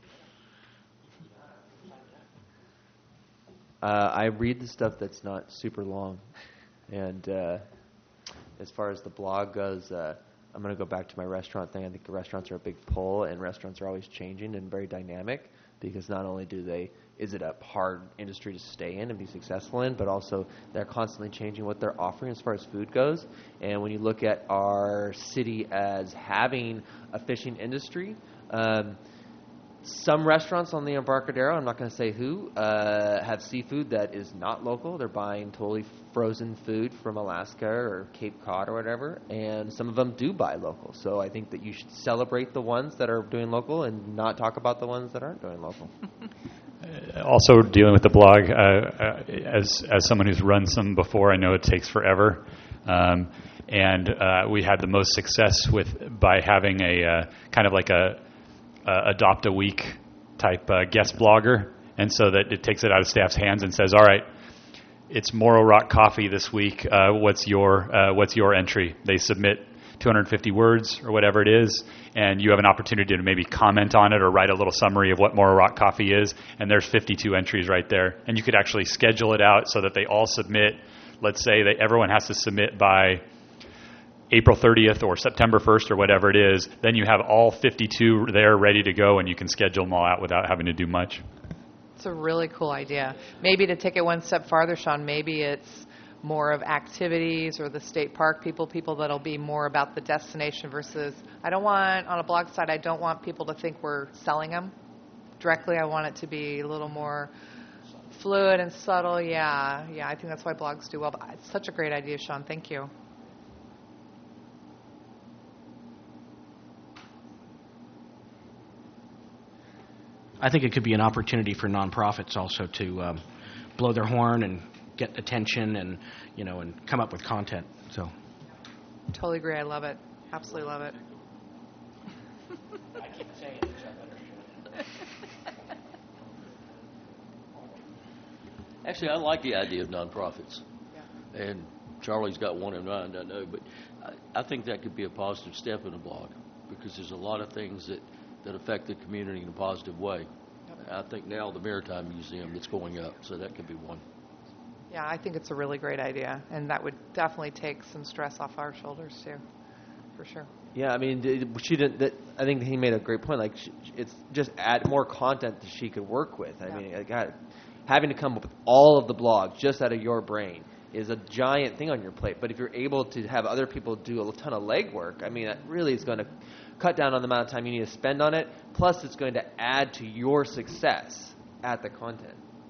Uh, I read the stuff that's not super long. And uh, as far as the blog goes, uh, I'm going to go back to my restaurant thing. I think the restaurants are a big pull, and restaurants are always changing and very dynamic because not only do they, is it a hard industry to stay in and be successful in, but also they're constantly changing what they're offering as far as food goes. And when you look at our city as having a fishing industry, um, some restaurants on the Embarcadero, I'm not going to say who, uh, have seafood that is not local. They're buying totally frozen food from Alaska or Cape Cod or whatever, and some of them do buy local. So I think that you should celebrate the ones that are doing local and not talk about the ones that aren't doing local. Also, dealing with the blog, uh, uh, as as someone who's run some before, I know it takes forever. Um, and uh, we had the most success with by having a uh, kind of like a Uh, adopt a week type uh, guest blogger, and so that it takes it out of staff's hands and says, all right, it's Morrow Rock Coffee this week. Uh, what's your uh, what's your entry? They submit two hundred fifty words or whatever it is, and you have an opportunity to maybe comment on it or write a little summary of what Morrow Rock Coffee is, and there's fifty-two entries right there. And you could actually schedule it out so that they all submit. Let's say that everyone has to submit by April thirtieth or September first or whatever it is, then you have all fifty-two there ready to go, and you can schedule them all out without having to do much. It's a really cool idea. Maybe to take it one step farther, Sean, maybe it's more of activities or the state park people, people that'll be more about the destination versus, I don't want, on a blog site, I don't want people to think we're selling them directly. I want it to be a little more fluid and subtle. Yeah, yeah, I think that's why blogs do well. But it's such a great idea, Sean. Thank you. I think it could be an opportunity for nonprofits also to um, blow their horn and get attention and, you know, and come up with content. So, Totally agree. I love it. Absolutely love it. I keep saying it. Actually, I like the idea of nonprofits. Yeah. And Charlie's got one in mind, I know, but I, I think that could be a positive step in a blog because there's a lot of things that, that affect the community in a positive way. Yep. I think now the Maritime Museum that's going up, so that could be one. Yeah, I think it's a really great idea, and that would definitely take some stress off our shoulders too, for sure. Yeah, I mean, d- she didn't. That, I think he made a great point. Like, she, it's just add more content that she could work with. I Yeah. mean, like, God, having to come up with all of the blogs just out of your brain is a giant thing on your plate. But if you're able to have other people do a ton of legwork, I mean, that really is going to cut down on the amount of time you need to spend on it. Plus, it's going to add to your success at the content.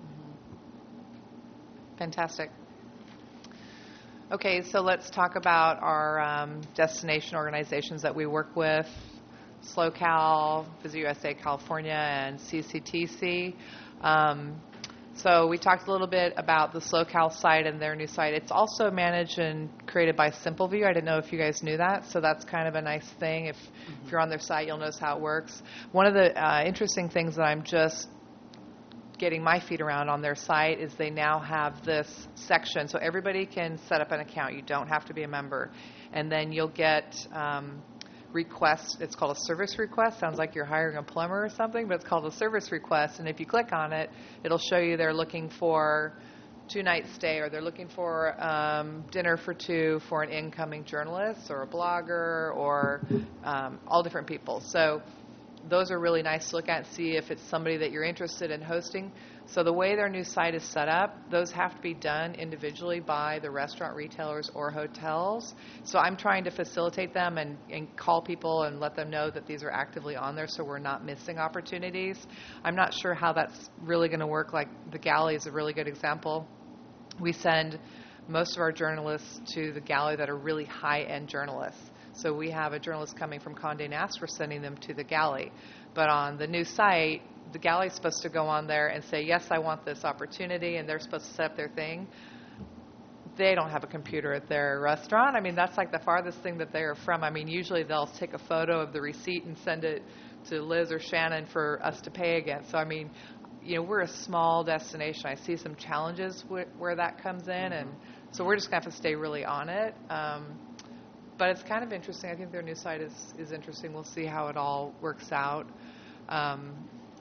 Fantastic. Okay, so let's talk about our um, destination organizations that we work with, SlowCal, Visit U S A California, and C C T C. Um, so we talked a little bit about the SlowCal site and their new site. It's also managed and created by SimpleView. I didn't know if you guys knew that, so that's kind of a nice thing. If, mm-hmm. if you're on their site, you'll notice how it works. One of the uh, interesting things that I'm just getting my feet around on their site is they now have this section, so everybody can set up an account. You don't have to be a member. And then you'll get um, requests. It's called a service request. Sounds like you're hiring a plumber or something, but it's called a service request. And if you click on it, it'll show you they're looking for two-night stay, or they're looking for um, dinner for two for an incoming journalist or a blogger or um, all different people. So those are really nice to look at and see if it's somebody that you're interested in hosting. So the way their new site is set up, those have to be done individually by the restaurant retailers or hotels. So I'm trying to facilitate them and, and call people and let them know that these are actively on there so we're not missing opportunities. I'm not sure how that's really going to work. Like the Galley is a really good example. We send most of our journalists to the Galley that are really high-end journalists. So we have a journalist coming from Condé Nast, we're sending them to the Galley. But on the new site, the Galley is supposed to go on there and say, yes, I want this opportunity, and they're supposed to set up their thing. They don't have a computer at their restaurant. I mean, that's like the farthest thing that they are from. I mean, usually they'll take a photo of the receipt and send it to Liz or Shannon for us to pay against. So, I mean, you know, we're a small destination. I see some challenges wh- where that comes in, and so we're just going to have to stay really on it. Um, But it's kind of interesting. I think their new site is, is interesting. We'll see how it all works out. Um,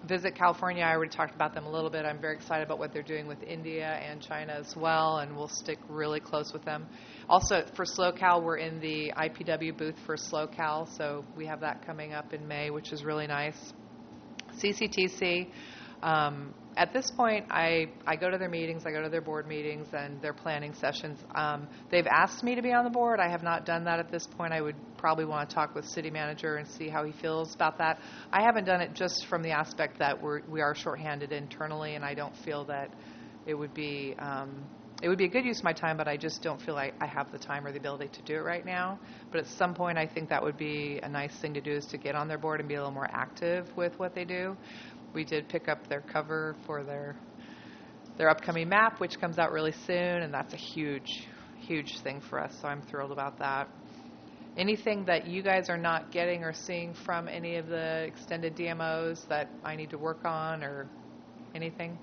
Visit California, I already talked about them a little bit. I'm very excited about what they're doing with India and China as well, and we'll stick really close with them. Also, for SlowCal, we're in the I P W booth for SlowCal, so we have that coming up in May, which is really nice. C C T C, um, at this point, I, I go to their meetings, I go to their board meetings and their planning sessions. Um, they've asked me to be on the board. I have not done that at this point. I would probably want to talk with city manager and see how he feels about that. I haven't done it just from the aspect that we're, we are shorthanded internally, and I don't feel that it would be um, it would be a good use of my time, but I just don't feel like I have the time or the ability to do it right now. But at some point, I think that would be a nice thing to do, is to get on their board and be a little more active with what they do. We did pick up their cover for their their upcoming map, which comes out really soon, and that's a huge, huge thing for us, so I'm thrilled about that. Anything that you guys are not getting or seeing from any of the extended D M Os that I need to work on, or anything?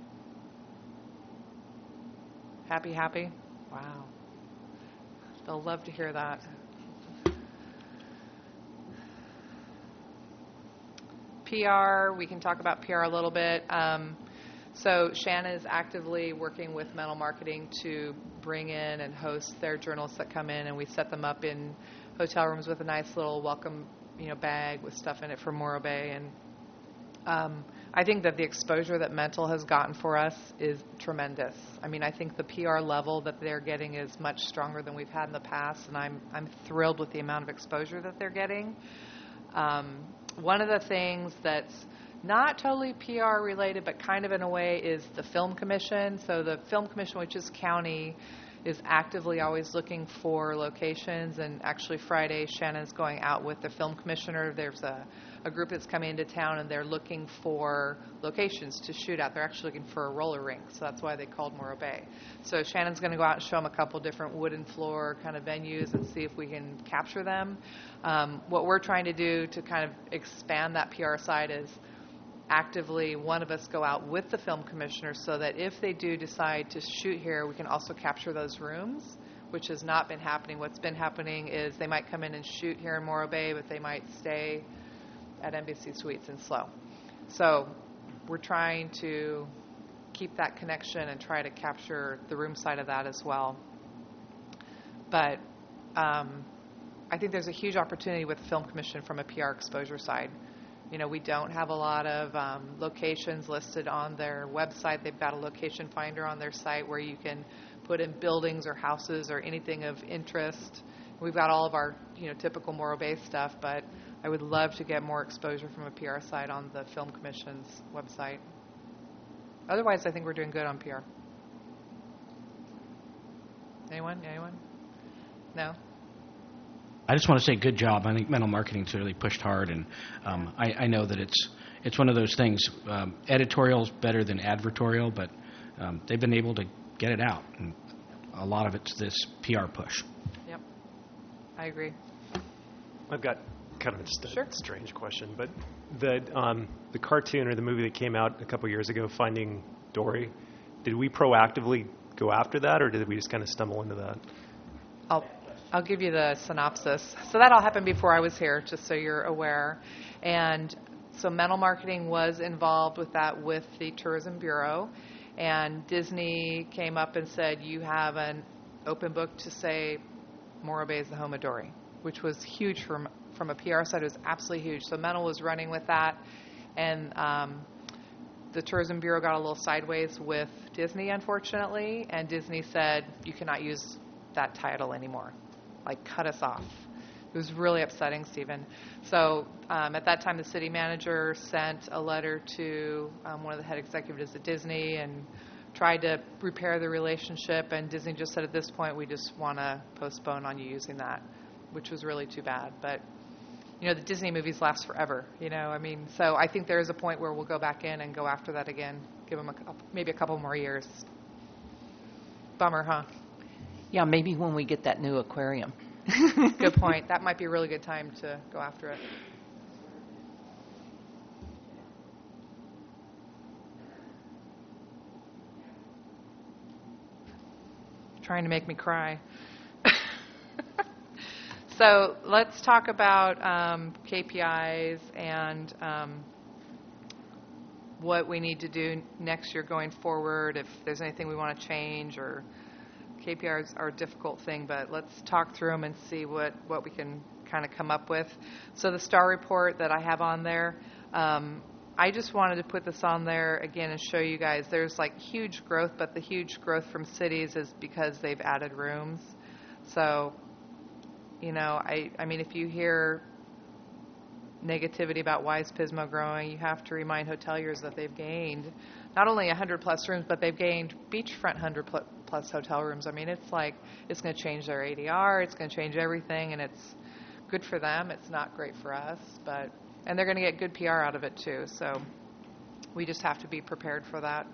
Happy, happy? Wow. They'll love to hear that. P R, we can talk about P R a little bit. Um, so Shannon is actively working with Mental Marketing to bring in and host their journalists that come in, and we set them up in hotel rooms with a nice little welcome, you know, bag with stuff in it for Morro Bay. And um, I think that the exposure that Mental has gotten for us is tremendous. I mean, I think the P R level that they're getting is much stronger than we've had in the past, and I'm I'm thrilled with the amount of exposure that they're getting. Um, one of the things that's not totally P R related, but kind of in a way, is the Film Commission. So the Film Commission, which is county, is actively always looking for locations. And actually Friday, Shannon's going out with the Film Commissioner. There's a, a group that's coming into town, and they're looking for locations to shoot at. They're actually looking for a roller rink, so that's why they called Morro Bay. So Shannon's going to go out and show them a couple different wooden floor kind of venues and see if we can capture them. Um, what we're trying to do to kind of expand that P R side is actively, one of us go out with the Film Commissioner, so that if they do decide to shoot here, we can also capture those rooms, which has not been happening. What's been happening is they might come in and shoot here in Morro Bay, but they might stay at Embassy Suites in Slow. So we're trying to keep that connection and try to capture the room side of that as well. But um, I think there's a huge opportunity with the Film Commission from a P R exposure side. You know, we don't have a lot of um, locations listed on their website. They've got a location finder on their site where you can put in buildings or houses or anything of interest. We've got all of our, you know, typical Morro Bay stuff, but I would love to get more exposure from a P R side on the Film Commission's website. Otherwise, I think we're doing good on P R. Anyone? Anyone? No? I just want to say good job. I think Mental Marketing's really pushed hard, and um, I, I know that it's it's one of those things. Um, editorial's better than advertorial, but um, they've been able to get it out, and a lot of it's this P R push. Yep. I agree. I've got kind of just a Sure. strange question, but the um, the cartoon or the movie that came out a couple years ago, Finding Dory, did we proactively go after that, or did we just kind of stumble into that? I'll I'll give you the synopsis. So that all happened before I was here, just so you're aware. And so Mental Marketing was involved with that with the Tourism Bureau. And Disney came up and said, you have an open book to say Morro Bay is the home of Dory, which was huge from, from a P R side. It was absolutely huge. So Mental was running with that. And um, the Tourism Bureau got a little sideways with Disney, unfortunately. And Disney said, you cannot use that title anymore. Like, cut us off. It was really upsetting, Stephen. So um, at that time, the city manager sent a letter to um, one of the head executives at Disney and tried to repair the relationship. And Disney just said, at this point, we just want to postpone on you using that, which was really too bad. But, you know, the Disney movies last forever, you know. I mean, so I think there is a point where we'll go back in and go after that again, give them a, couple- maybe a couple more years. Bummer, huh? Yeah, maybe when we get that new aquarium. Good point. That might be a really good time to go after it. Trying to make me cry. So let's talk about um, K P Is and um, what we need to do next year going forward, if there's anything we want to change, or K P Is are a difficult thing, but let's talk through them and see what, what we can kind of come up with. So the STAR report that I have on there, um, I just wanted to put this on there again and show you guys there's like huge growth, but the huge growth from cities is because they've added rooms. So, you know, I, I mean, if you hear negativity about why is Pismo growing, you have to remind hoteliers that they've gained not only one hundred plus rooms, but they've gained beachfront one hundred plus hotel rooms. I mean, it's like it's going to change their A D R, it's going to change everything, and it's good for them. It's not great for us, but and they're going to get good P R out of it too. So we just have to be prepared for that.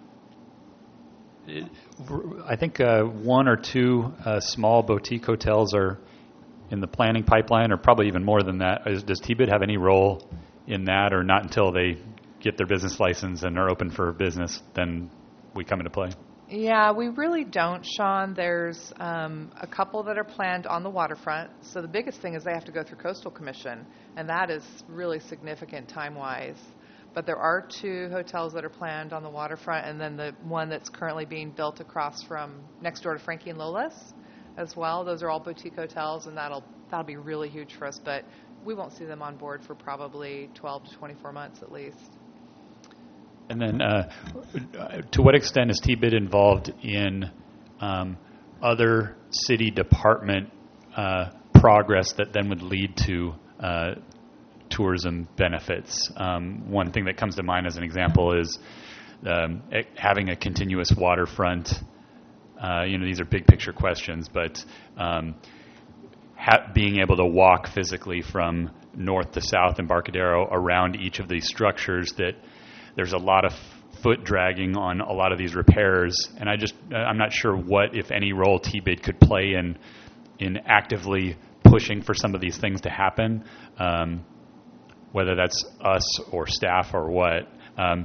It, I think uh, one or two uh, small boutique hotels are in the planning pipeline, or probably even more than that. Is, does T B I D have any role in that, or not until they get their business license and are open for business, then we come into play? Yeah, we really don't, Sean. There's um, a couple that are planned on the waterfront. So the biggest thing is they have to go through Coastal Commission, and that is really significant time-wise. But there are two hotels that are planned on the waterfront, and then the one that's currently being built across from next door to Frankie and Lola's as well. Those are all boutique hotels, and that'll that'll be really huge for us. But we won't see them on board for probably twelve to twenty-four months at least. And then, uh, to what extent is T B I D involved in um, other city department uh, progress that then would lead to uh, tourism benefits? Um, one thing that comes to mind as an example is um, having a continuous waterfront. Uh, you know, these are big picture questions, but um, ha- being able to walk physically from north to south Embarcadero around each of these structures, that there's a lot of foot dragging on a lot of these repairs, and I just I'm not sure what, if any, role T B I D could play in in actively pushing for some of these things to happen, um, whether that's us or staff or what. Um,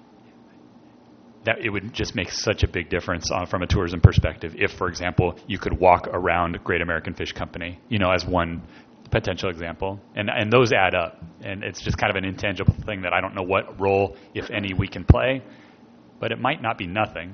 that it would just make such a big difference uh, from a tourism perspective if, for example, you could walk around Great American Fish Company, you know, as one potential example, and and those add up, and it's just kind of an intangible thing that I don't know what role, if any, we can play, but it might not be nothing.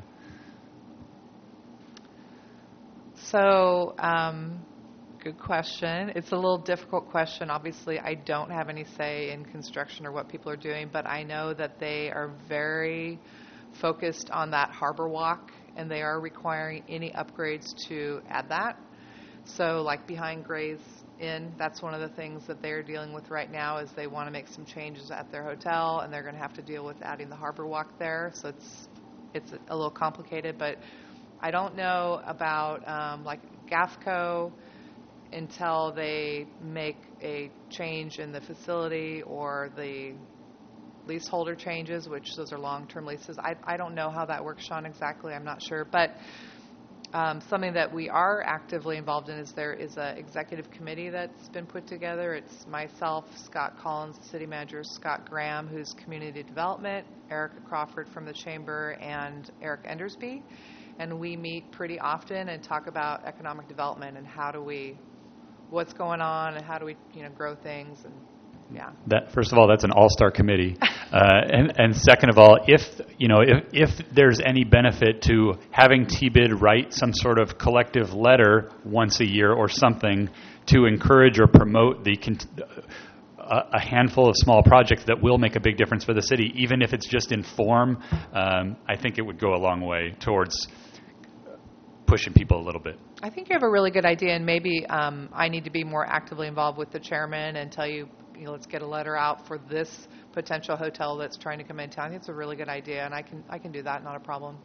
So, um, good question. It's a little difficult question. Obviously, I don't have any say in construction or what people are doing, but I know that they are very focused on that harbor walk, and they are requiring any upgrades to add that. So, like behind Gray's Inn, that's one of the things that they're dealing with right now, is they want to make some changes at their hotel, and they're going to have to deal with adding the harbor walk there. So it's it's a little complicated, but I don't know about um, like GAFCO until they make a change in the facility or the leaseholder changes, which those are long-term leases. I, I don't know how that works, Sean, exactly. I'm not sure. But um, something that we are actively involved in is there is an executive committee that's been put together. It's myself, Scott Collins, the city manager, Scott Graham, who's community development, Erica Crawford from the chamber, and Eric Endersby. And we meet pretty often and talk about economic development and how do we, what's going on and how do we, you know, grow things. And yeah. That, first of all, that's an all-star committee, uh, and and second of all, if you know if if there's any benefit to having T B I D write some sort of collective letter once a year or something to encourage or promote the uh, a handful of small projects that will make a big difference for the city, even if it's just in form, um, I think it would go a long way towards pushing people a little bit. I think you have a really good idea, and maybe um, I need to be more actively involved with the chairman and tell you, you know, let's get a letter out for this potential hotel that's trying to come in town. I think it's a really good idea, and I can I can do that, not a problem.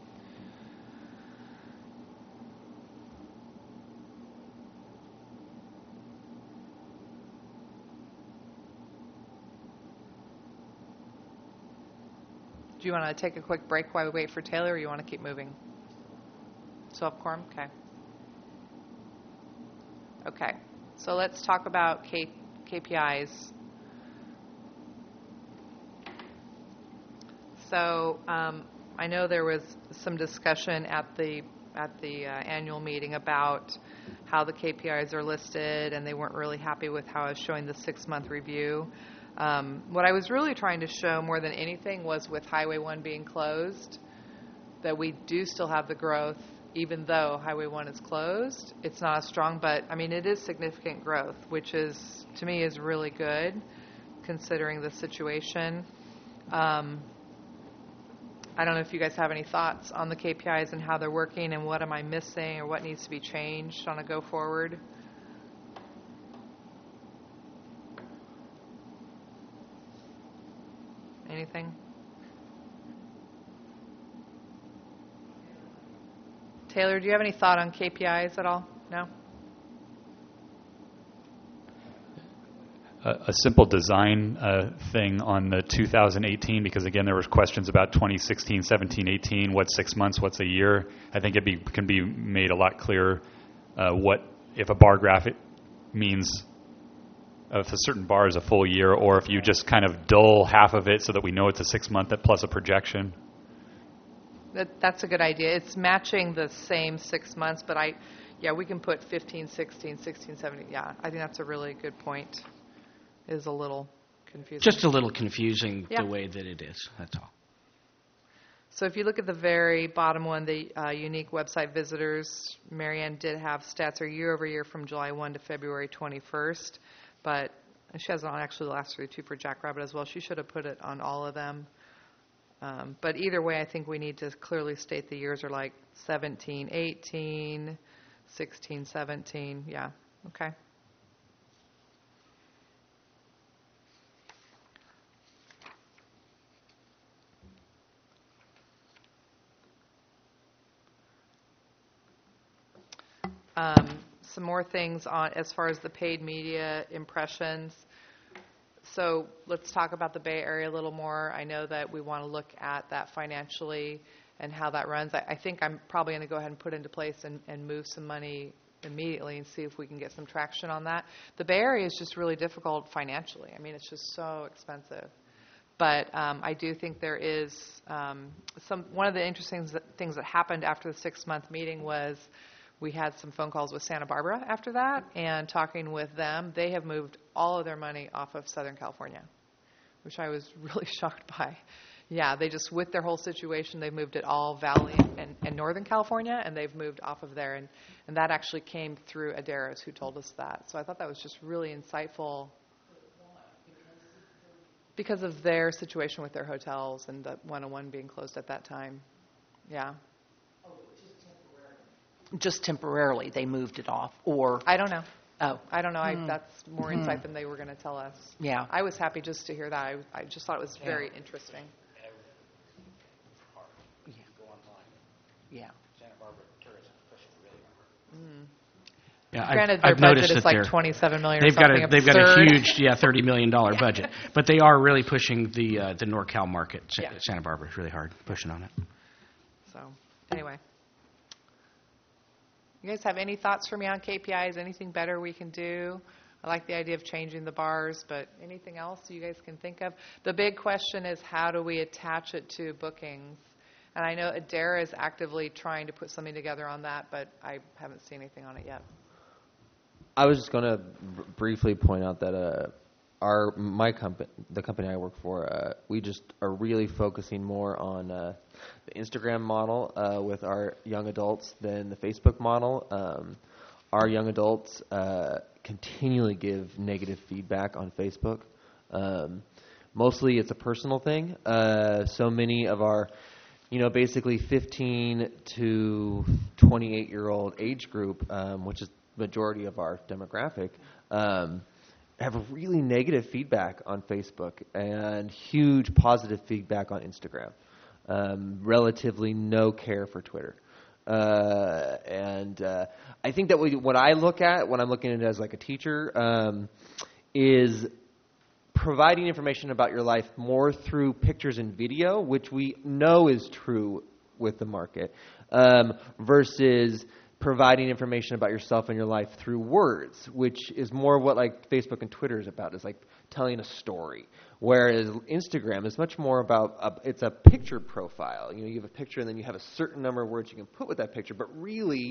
Do you want to take a quick break while we wait for Taylor, or you want to keep moving? Still have quorum? Okay. Okay. So let's talk about K- KPIs. So um, I know there was some discussion at the at the uh, annual meeting about how the K P Is are listed, and they weren't really happy with how I was showing the six-month review. Um, what I was really trying to show more than anything was with Highway one being closed, that we do still have the growth, even though Highway one is closed. It's not as strong, but, I mean, it is significant growth, which is, to me, is really good, considering the situation. Um, I don't know if you guys have any thoughts on the K P Is and how they're working and what am I missing or what needs to be changed on a go forward. Anything? Taylor, do you have any thought on K P Is at all? No? A, a simple design uh, thing on the two thousand eighteen, because again there was questions about twenty sixteen, seventeen, eighteen, what's six months, what's a year. I think it be, can be made a lot clearer uh, what if a bar graphic means if a certain bar is a full year, or if you just kind of dull half of it so that we know it's a six month plus a projection. That, that's a good idea. It's matching the same six months, but I, yeah, we can put fifteen, sixteen, sixteen, seventeen. Yeah, I think that's a really good point. It is a little confusing. Just a little confusing Yeah. the way that it is, that's all. So if you look at the very bottom one, the uh, unique website visitors, Marianne did have stats are year over year from July first to February twenty-first, but she has it on actually the last three, two for Jackrabbit as well. She should have put it on all of them. Um, but either way, I think we need to clearly state the years are like seventeen, eighteen, sixteen, seventeen. Yeah, okay. Um, some more things on as far as the paid media impressions. So let's talk about the Bay Area a little more. I know that we want to look at that financially and how that runs. I, I think I'm probably going to go ahead and put into place and, and move some money immediately and see if we can get some traction on that. The Bay Area is just really difficult financially. I mean, it's just so expensive. But um, I do think there is um, some. One of the interesting things that happened after the six-month meeting was we had some phone calls with Santa Barbara after that, and talking with them, they have moved all of their money off of Southern California, which I was really shocked by. Yeah, they just, with their whole situation, they moved it all Valley and, and Northern California, and they've moved off of there. And, and that actually came through Adaris, who told us that. So I thought that was just really insightful because of their situation with their hotels and the one oh one being closed at that time. Yeah. Just temporarily, they moved it off, or I don't know. oh, I don't know. I, Hmm. that's more Hmm. insight than they were going to tell us. Yeah. I was happy just to hear that. I, I just thought it was very interesting. yeah. Yeah, I've- Granted, their I've noticed budget is that like they're- twenty-seven million They've or got something a they've got a absurd. huge yeah thirty million dollar budget, but they are really pushing the uh, the NorCal market. Sa- Yeah. Santa Barbara is really hard pushing on it. So, anyway. You guys have any thoughts for me on K P Is? Anything better we can do? I like the idea of changing the bars, but anything else you guys can think of? The big question is, how do we attach it to bookings? And I know Adara is actively trying to put something together on that, but I haven't seen anything on it yet. I was just going to br- briefly point out that uh, our my company, the company I work for, uh, we just are really focusing more on uh, the Instagram model uh, with our young adults than the Facebook model. Um, our young adults uh, continually give negative feedback on Facebook. Um, mostly, it's a personal thing. Uh, so many of our, you know, basically fifteen to twenty-eight year old age group, um, which is majority of our demographic, um, have really negative feedback on Facebook and huge positive feedback on Instagram. Um, relatively no care for Twitter. Uh, and uh, I think that we, what I look at when I'm looking at it as like a teacher um, is providing information about your life more through pictures and video, which we know is true with the market, um, versus providing information about yourself and your life through words, which is more what like Facebook and Twitter is about, is like telling a story. Whereas Instagram is much more about, a, it's a picture profile. You know, you have a picture and then you have a certain number of words you can put with that picture, but really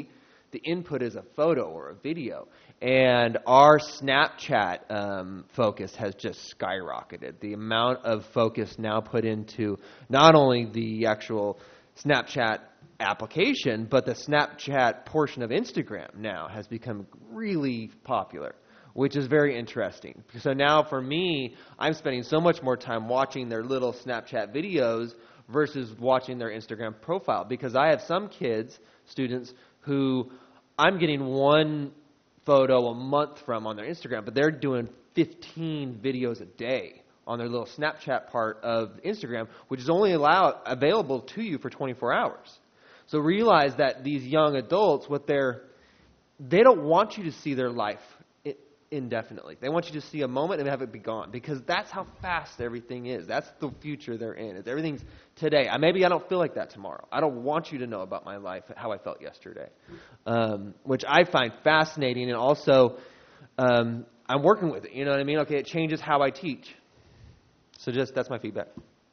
the input is a photo or a video. And our Snapchat um, focus has just skyrocketed. The amount of focus now put into not only the actual Snapchat application, but the Snapchat portion of Instagram now has become really popular, which is very interesting. So now for me, I'm spending so much more time watching their little Snapchat videos versus watching their Instagram profile, because I have some kids, students, who I'm getting one photo a month from on their Instagram, but they're doing fifteen videos a day on their little Snapchat part of Instagram, which is only allowed available to you for twenty-four hours. So realize that these young adults, what they're, they don't want you to see their life indefinitely. They want you to see a moment and have it be gone, because that's how fast everything is. That's the future they're in. It's, everything's today. I, maybe I don't feel like that tomorrow. I don't want you to know about my life, how I felt yesterday, um, which I find fascinating. And also, um, I'm working with it. You know what I mean? Okay, it changes how I teach. So just that's my feedback.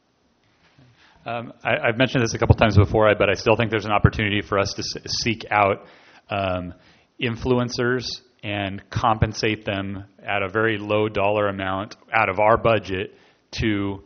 Um, I, I've mentioned this a couple times before, but I still think there's an opportunity for us to s- seek out um, influencers and compensate them at a very low dollar amount out of our budget to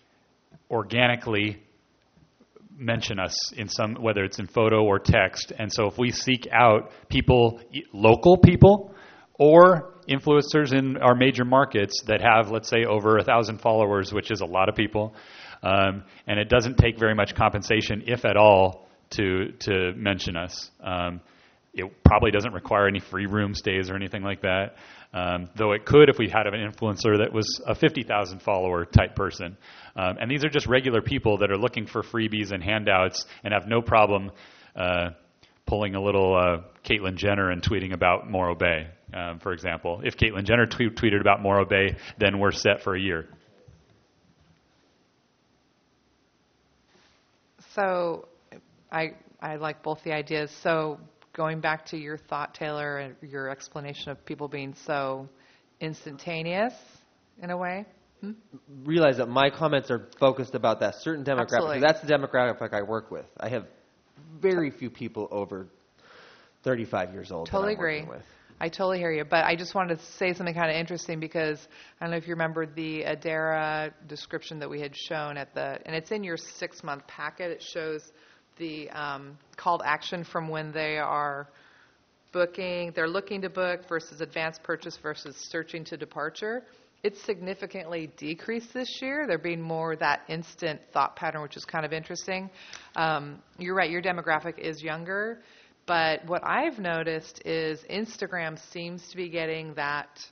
organically mention us in some, whether it's in photo or text. And so if we seek out people, local people, or influencers in our major markets that have, let's say, over a thousand followers, which is a lot of people, um, and it doesn't take very much compensation, if at all, to to mention us. Um, It probably doesn't require any free room stays or anything like that, um, though it could if we had an influencer that was a fifty thousand follower type person. Um, and these are just regular people that are looking for freebies and handouts and have no problem uh, pulling a little uh, Caitlyn Jenner and tweeting about Morro Bay, um, for example. If Caitlyn Jenner tweet, tweeted about Morro Bay, then we're set for a year. So I I like both the ideas. So going back to your thought, Taylor, and your explanation of people being so instantaneous in a way. Hmm? Realize that my comments are focused about that certain demographic. Absolutely. Because that's the demographic I work with. I have very few people over thirty-five years old Totally that I'm agree. working with. I totally hear you. But I just wanted to say something kind of interesting, because I don't know if you remember the Adara description that we had shown at the, and it's in your six-month packet. It shows the um, call to action from when they are booking, they're looking to book versus advanced purchase versus searching to departure. It's significantly decreased this year. There being more that instant thought pattern, which is kind of interesting. Um, you're right, your demographic is younger, but what I've noticed is Instagram seems to be getting that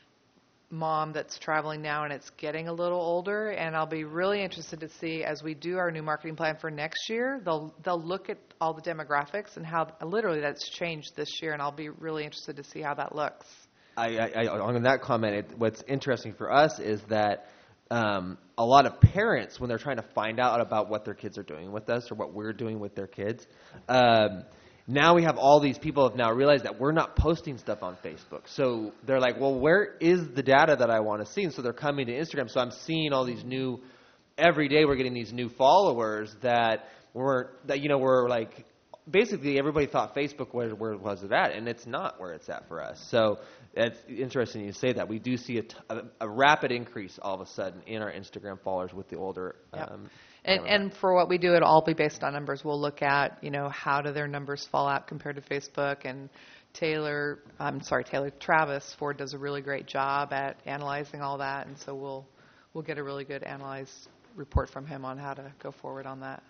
mom that's traveling now, and it's getting a little older, and I'll be really interested to see as we do our new marketing plan for next year, they'll they'll look at all the demographics and how literally that's changed this year, and I'll be really interested to see how that looks. I, I, I, on that comment, it, what's interesting for us is that um, a lot of parents, when they're trying to find out about what their kids are doing with us or what we're doing with their kids, um, now we have all these people have now realized that we're not posting stuff on Facebook. So they're like, well, where is the data that I want to see? And so they're coming to Instagram. So I'm seeing all these new, every day we're getting these new followers that we're, that, you know, we're like, basically everybody thought Facebook was where was it at, and it's not where it's at for us. So it's interesting you say that. We do see a, t- a, a rapid increase all of a sudden in our Instagram followers with the older. Yep. Um, And, and for what we do, it'll all be based on numbers. We'll look at, you know, how do their numbers fall out compared to Facebook. And Taylor, I'm sorry, Taylor, Travis Ford does a really great job at analyzing all that. And so we'll we'll get a really good analyzed report from him on how to go forward on that.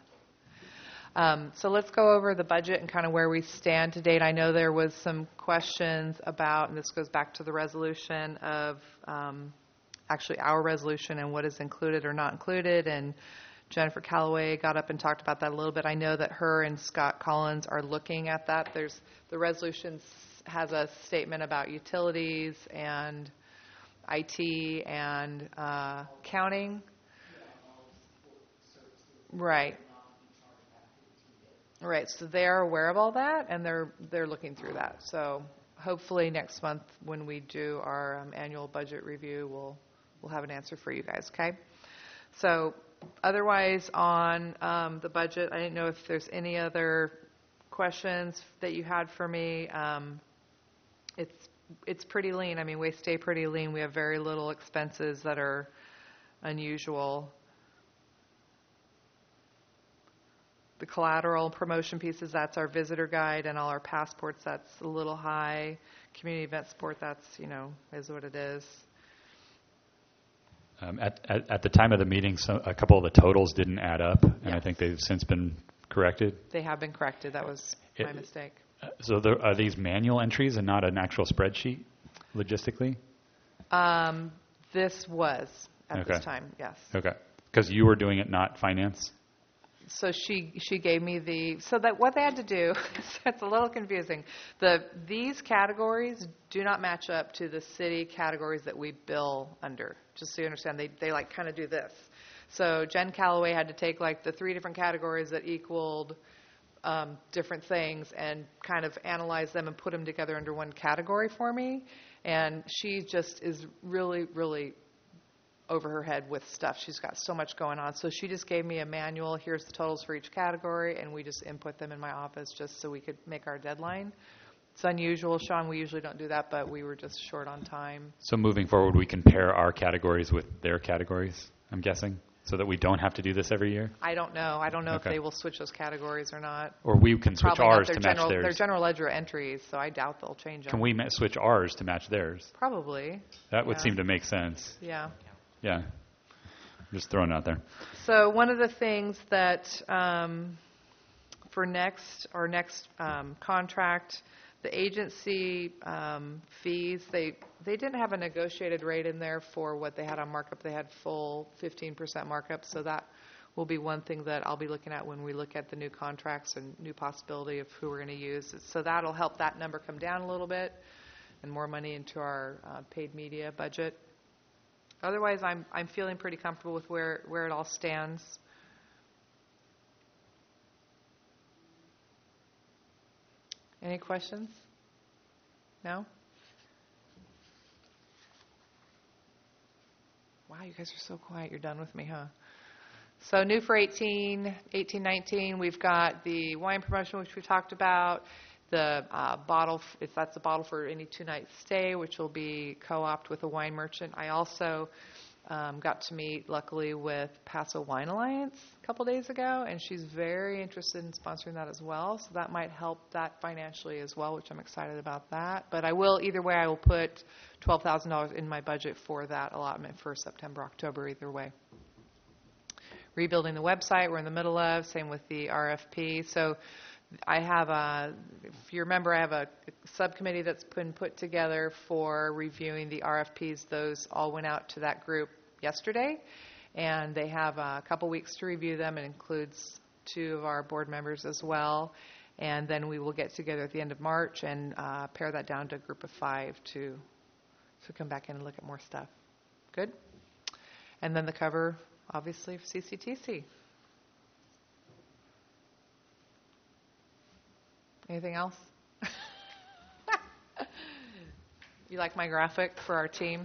Um, so let's go over the budget and kind of where we stand to date. I know there was some questions about, and this goes back to the resolution of um, actually our resolution and what is included or not included. And Jennifer Callaway got up and talked about that a little bit. I know that her and Scott Collins are looking at that. There's the resolution has a statement about utilities and I T and uh, counting. Right. Right. So they're aware of all that, and they're they're looking through that. So hopefully next month when we do our um, annual budget review, we'll we'll have an answer for you guys. Okay. So otherwise on um, the budget, I didn't know if there's any other questions questions that you had for me. Um, it's it's pretty lean. I mean, we stay pretty lean. We have very little expenses that are unusual. The collateral promotion pieces, that's our visitor guide, and all our passports, that's a little high. Community event support, that's, you know, is what it is. Um, at, at, at the time of the meeting, so a couple of the totals didn't add up, and I Yes. think they've since been corrected. They have been corrected. That was my It- mistake. Uh, So there, are these manual entries and not an actual spreadsheet, logistically? Um, this was at Okay. this time, yes. Okay. Because you were doing it, not finance? So she she gave me the so that what they had to do. It's a little confusing. The these categories do not match up to the city categories that we bill under. Just so you understand, they they like kind of do this. So Jen Calloway had to take like the three different categories that equaled um, different things and kind of analyze them and put them together under one category for me. And she just is really really over her head with stuff. She's got so much going on. So she just gave me a manual. Here's the totals for each category, and we just input them in my office just so we could make our deadline. It's unusual, Sean. We usually don't do that, but we were just short on time. So moving forward, we compare our categories with their categories, I'm guessing, so that we don't have to do this every year? I don't know. I don't know Okay. if they will switch those categories or not. Or we can switch Probably not. ours They're to match general, They're theirs? general ledger entries, so I doubt they'll change them. Can we ma- switch ours to match theirs? Probably. That would Yeah. seem to make sense. Yeah. Yeah. Just throwing it out there. So one of the things that um, for next, our next um, contract, the agency um, fees, they they didn't have a negotiated rate in there for what they had on markup. They had full fifteen percent markup, so that will be one thing that I'll be looking at when we look at the new contracts and new possibility of who we're going to use. So that'll help that number come down a little bit and more money into our uh, paid media budget. Otherwise, I'm I'm feeling pretty comfortable with where, where it all stands. Any questions? No? Wow, you guys are so quiet. You're done with me, huh? So new for eighteen, eighteen, nineteen, we've got the wine promotion, which we talked about. The uh, bottle, f- if that's a bottle for any two-night stay, which will be co-opt with a wine merchant. I also um, got to meet, luckily, with Paso Wine Alliance a couple days ago, and she's very interested in sponsoring that as well. So that might help that financially as well, which I'm excited about that. But I will, either way, I will put twelve thousand dollars in my budget for that allotment for September, October, either way. Rebuilding the website, we're in the middle of, same with the R F P. So I have a, if you remember, I have a subcommittee that's been put together for reviewing the R F Ps. Those all went out to that group yesterday, and they have a couple weeks to review them. It includes two of our board members as well. And then we will get together at the end of March and uh, pare that down to a group of five to, to come back in and look at more stuff. Good? And then the cover, obviously, for C C T C. Anything else? You like my graphic for our team?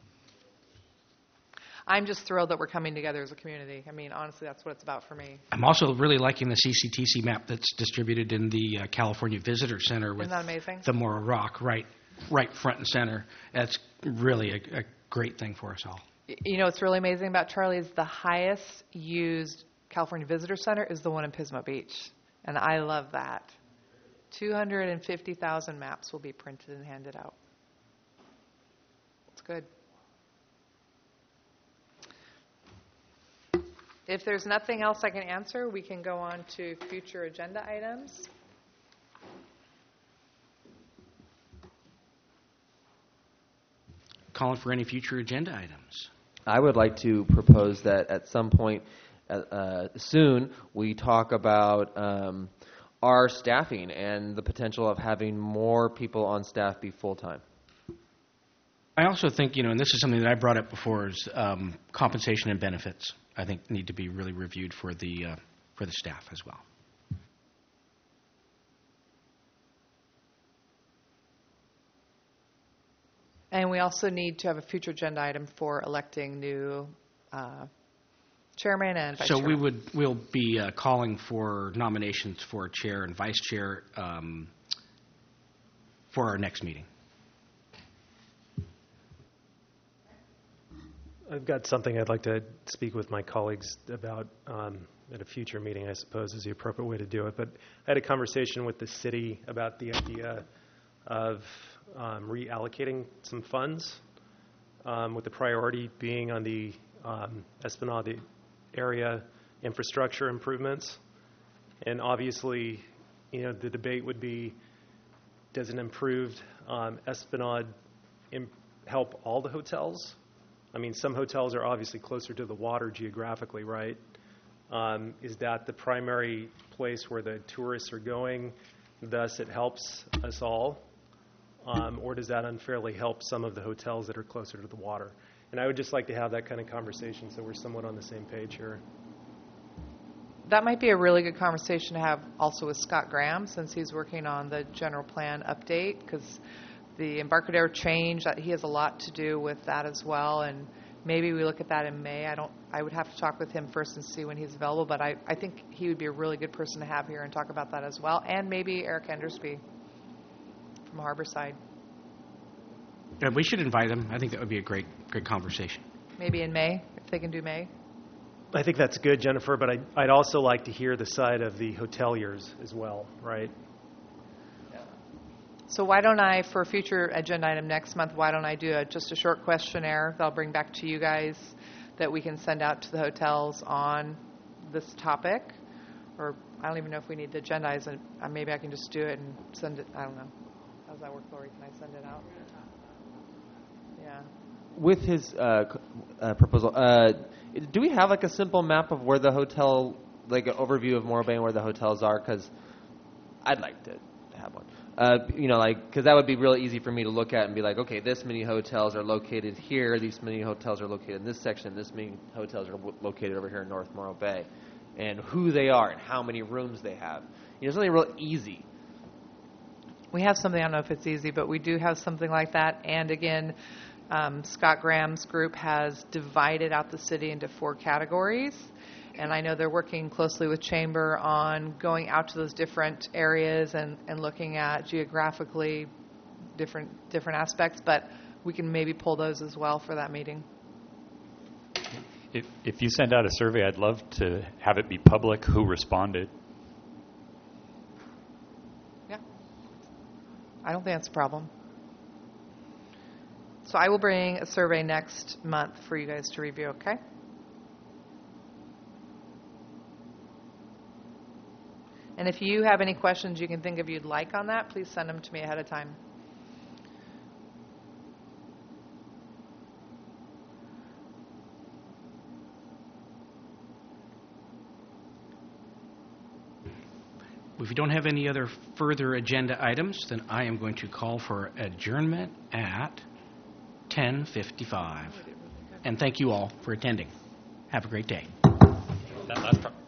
I'm just thrilled that we're coming together as a community. I mean, honestly, that's what it's about for me. I'm also really liking the C C T C map that's distributed in the uh, California Visitor Center with Isn't that amazing? the Mora Rock right, right front and center. That's really a, a great thing for us all. Y- You know what's really amazing about Charlie is the highest used California Visitor Center is the one in Pismo Beach. And I love that. two hundred fifty thousand maps will be printed and handed out. It's good. If there's nothing else I can answer, we can go on to future agenda items. Calling for any future agenda items. I would like to propose that at some point uh, uh, soon we talk about um, our staffing and the potential of having more people on staff be full-time. I also think, you know, and this is something that I brought up before, is um, compensation and benefits, I think, need to be really reviewed for the uh, for the staff as well. And we also need to have a future agenda item for electing new uh, Chairman and Vice So Chairman. we would, we'll be uh, calling for nominations for chair and vice chair um, for our next meeting. I've got something I'd like to speak with my colleagues about um, at a future meeting, I suppose, is the appropriate way to do it. But I had a conversation with the city about the idea of um, reallocating some funds, um, with the priority being on the um, Esplanade area infrastructure improvements. And obviously, you know, the debate would be, does an improved um, Esplanade imp- help all the hotels? I mean, some hotels are obviously closer to the water geographically, right? Um, is that the primary place where the tourists are going, thus it helps us all? Um, or does that unfairly help some of the hotels that are closer to the water? And I would just like to have that kind of conversation so we're somewhat on the same page here. That might be a really good conversation to have also with Scott Graham, since he's working on the general plan update, because the Embarcadero change, that he has a lot to do with that as well, and maybe we look at that in May. I don't. I would have to talk with him first and see when he's available, but I, I think he would be a really good person to have here and talk about that as well, and maybe Eric Endersby from Harborside. And we should invite them. I think that would be a great, great conversation. Maybe in May, if they can do May. I think that's good, Jennifer, but I'd, I'd also like to hear the side of the hoteliers as well, right? So why don't I, for a future agenda item next month, why don't I do a, just a short questionnaire that I'll bring back to you guys that we can send out to the hotels on this topic? Or I don't even know if we need to agendize it. Uh, maybe I can just do it and send it. I don't know. How does that work, Lori? Can I send it out? Yeah. With his uh, c- uh, proposal, uh, do we have like a simple map of where the hotel, like an overview of Morro Bay and where the hotels are? Because I'd like to have one. Uh, you know, like, because that would be really easy for me to look at and be like, okay, this many hotels are located here, these many hotels are located in this section, this many hotels are w- located over here in North Morro Bay, and who they are and how many rooms they have. You know, something real easy. We have something, I don't know if it's easy, but we do have something like that. And again, um, Scott Graham's group has divided out the city into four categories. And I know they're working closely with Chamber on going out to those different areas and, and looking at geographically different different aspects. But we can maybe pull those as well for that meeting. If, if you send out a survey, I'd love to have it be public who responded. Yeah. I don't think that's a problem. So I will bring a survey next month for you guys to review, okay? And if you have any questions you can think of you'd like on that, please send them to me ahead of time. If you don't have any other further agenda items, then I am going to call for adjournment at ten fifty-five. And thank you all for attending. Have a great day. That last part.